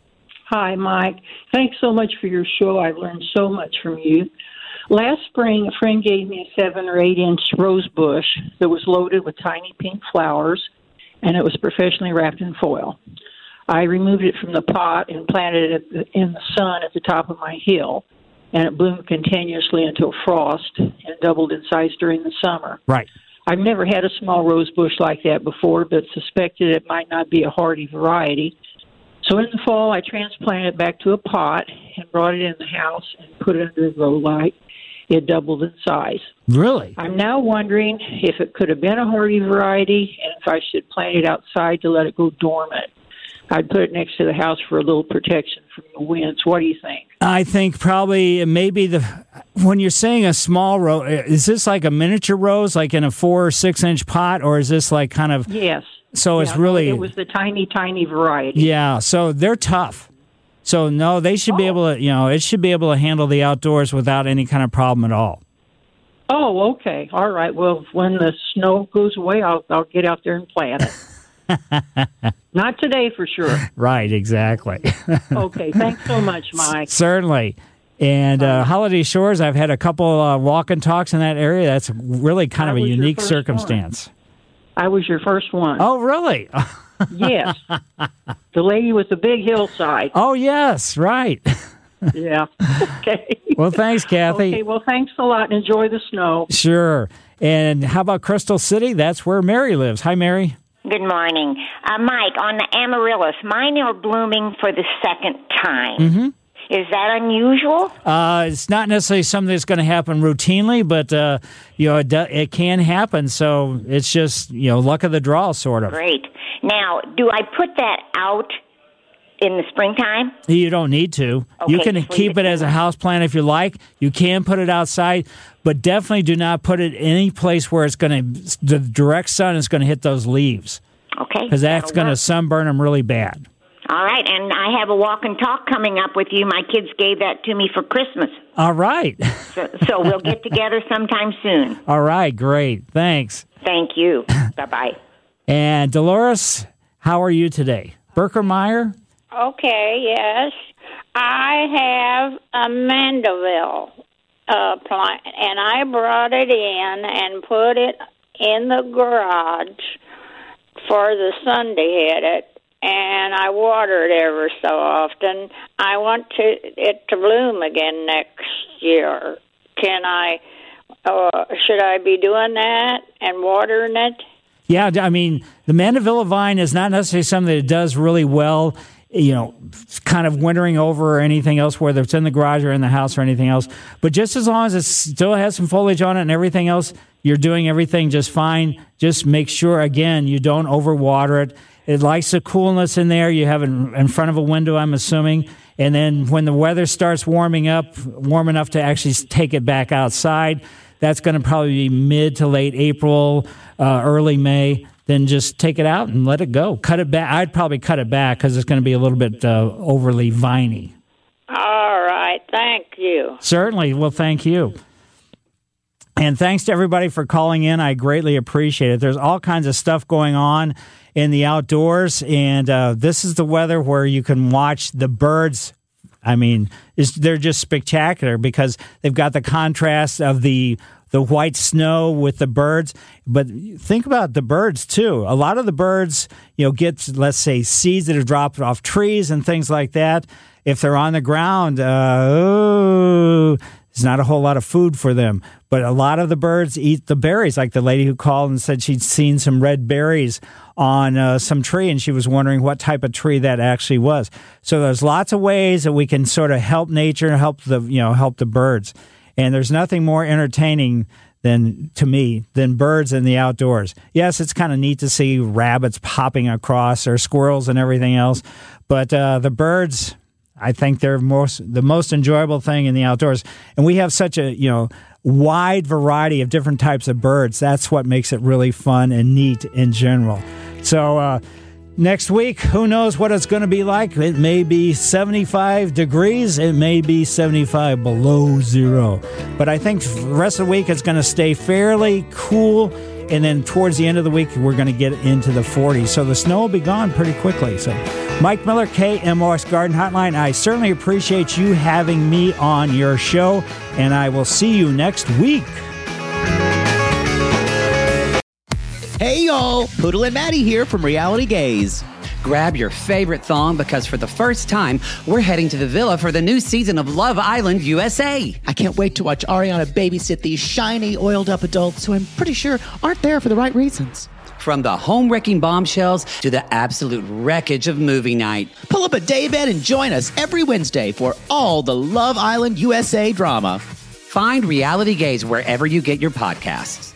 Speaker 7: Hi, Mike. Thanks so much for your show. I've learned so much from you. Last spring, a friend gave me a 7 or 8 inch rose bush that was loaded with tiny pink flowers, and it was professionally wrapped in foil. I removed it from the pot and planted it in the sun at the top of my hill, and it bloomed continuously until frost and doubled in size during the summer.
Speaker 3: Right.
Speaker 7: I've never had a small rose bush like that before, but suspected it might not be a hardy variety. So in the fall, I transplanted it back to a pot and brought it in the house and put it under a grow light. It doubled in size.
Speaker 3: Really?
Speaker 7: I'm now wondering if it could have been a hardy variety and if I should plant it outside to let it go dormant. I'd put it next to the house for a little protection from the winds. What do you think?
Speaker 3: I think probably maybe when you're saying a small rose, is this like a miniature rose, like in a 4 or 6 inch pot, or is this like kind of...
Speaker 7: Yes.
Speaker 3: So it's really...
Speaker 7: It was the tiny, tiny variety.
Speaker 3: Yeah, so they're tough. So, no, they should be able to, it should be able to handle the outdoors without any kind of problem at all.
Speaker 7: Oh, okay. All right. Well, when the snow goes away, I'll get out there and plant it. Not today, for sure.
Speaker 3: Right, exactly.
Speaker 7: Okay. Thanks so much, Mike.
Speaker 3: Certainly. And Holiday Shores, I've had a couple walk and talks in that area. That's really kind of a unique circumstance.
Speaker 7: I was your first one.
Speaker 3: Oh, really?
Speaker 7: Yes. The lady with the big hillside.
Speaker 3: Oh, yes, right.
Speaker 7: Yeah. Okay.
Speaker 3: Well, thanks, Kathy.
Speaker 7: Okay, well, thanks a lot, and enjoy the snow.
Speaker 3: Sure. And how about Crystal City? That's where Mary lives. Hi, Mary.
Speaker 8: Good morning. Mike, on the amaryllis, mine are blooming for the second time.
Speaker 3: Mm-hmm.
Speaker 8: Is that unusual?
Speaker 3: It's not necessarily something that's going to happen routinely, but it can happen. So it's just luck of the draw, sort of.
Speaker 8: Great. Now, do I put that out in the springtime?
Speaker 3: You don't need to.
Speaker 8: Okay,
Speaker 3: you can keep it as a house plant if you like. You can put it outside, but definitely do not put it any place where the direct sun is going to hit those leaves.
Speaker 8: Okay.
Speaker 3: Because that's going to sunburn them really bad.
Speaker 8: All right, and I have a walk and talk coming up with you. My kids gave that to me for Christmas.
Speaker 3: All right.
Speaker 8: So we'll get together sometime soon.
Speaker 3: All right, great. Thanks.
Speaker 8: Thank you. Bye-bye.
Speaker 3: And Dolores, how are you today? Berkermeyer?
Speaker 24: Okay, yes. I have a Mandeville.
Speaker 9: and I brought it in and put it in the garage for the sun to hit it, and I water it ever so often. I want it to bloom again next year. Should I be doing that and watering it?
Speaker 3: Yeah, I mean, the Mandevilla vine is not necessarily something that does really well, kind of wintering over or anything else, whether it's in the garage or in the house or anything else. But just as long as it still has some foliage on it and everything else, you're doing everything just fine. Just make sure, again, you don't overwater it. It likes the coolness in there. You have it in front of a window, I'm assuming. And then when the weather starts warming up, warm enough to actually take it back outside, that's going to probably be mid to late April, early May. Then just take it out and let it go. Cut it back. I'd probably cut it back because it's going to be a little bit overly viney.
Speaker 9: All right. Thank you.
Speaker 3: Certainly. Well, thank you. And thanks to everybody for calling in. I greatly appreciate it. There's all kinds of stuff going on in the outdoors, and this is the weather where you can watch the birds. I mean, they're just spectacular because they've got the contrast of the white snow with the birds. But think about the birds, too. A lot of the birds, get, let's say, seeds that are dropped off trees and things like that. If they're on the ground, there's not a whole lot of food for them. But a lot of the birds eat the berries, like the lady who called and said she'd seen some red berries on some tree, and she was wondering what type of tree that actually was. So there's lots of ways that we can sort of help nature and help the birds. And there's nothing more entertaining than birds in the outdoors. Yes, it's kind of neat to see rabbits popping across or squirrels and everything else, but the birds, I think they're the most enjoyable thing in the outdoors. And we have such a wide variety of different types of birds. That's what makes it really fun and neat in general. So next week, who knows what it's going to be like? It may be 75 degrees. It may be 75 below zero. But I think the rest of the week it's going to stay fairly cool. And then towards the end of the week, we're going to get into the 40s. So the snow will be gone pretty quickly. So Mike Miller, KMOX Garden Hotline. I certainly appreciate you having me on your show. And I will see you next week.
Speaker 10: Hey, y'all. Poodle and Maddie here from Reality Gaze. Grab your favorite thong because for the first time, we're heading to the villa for the new season of Love Island USA.
Speaker 11: I can't wait to watch Ariana babysit these shiny, oiled-up adults who I'm pretty sure aren't there for the right reasons.
Speaker 10: From the home-wrecking bombshells to the absolute wreckage of movie night.
Speaker 11: Pull up a daybed and join us every Wednesday for all the Love Island USA drama.
Speaker 10: Find Reality Gaze wherever you get your podcasts.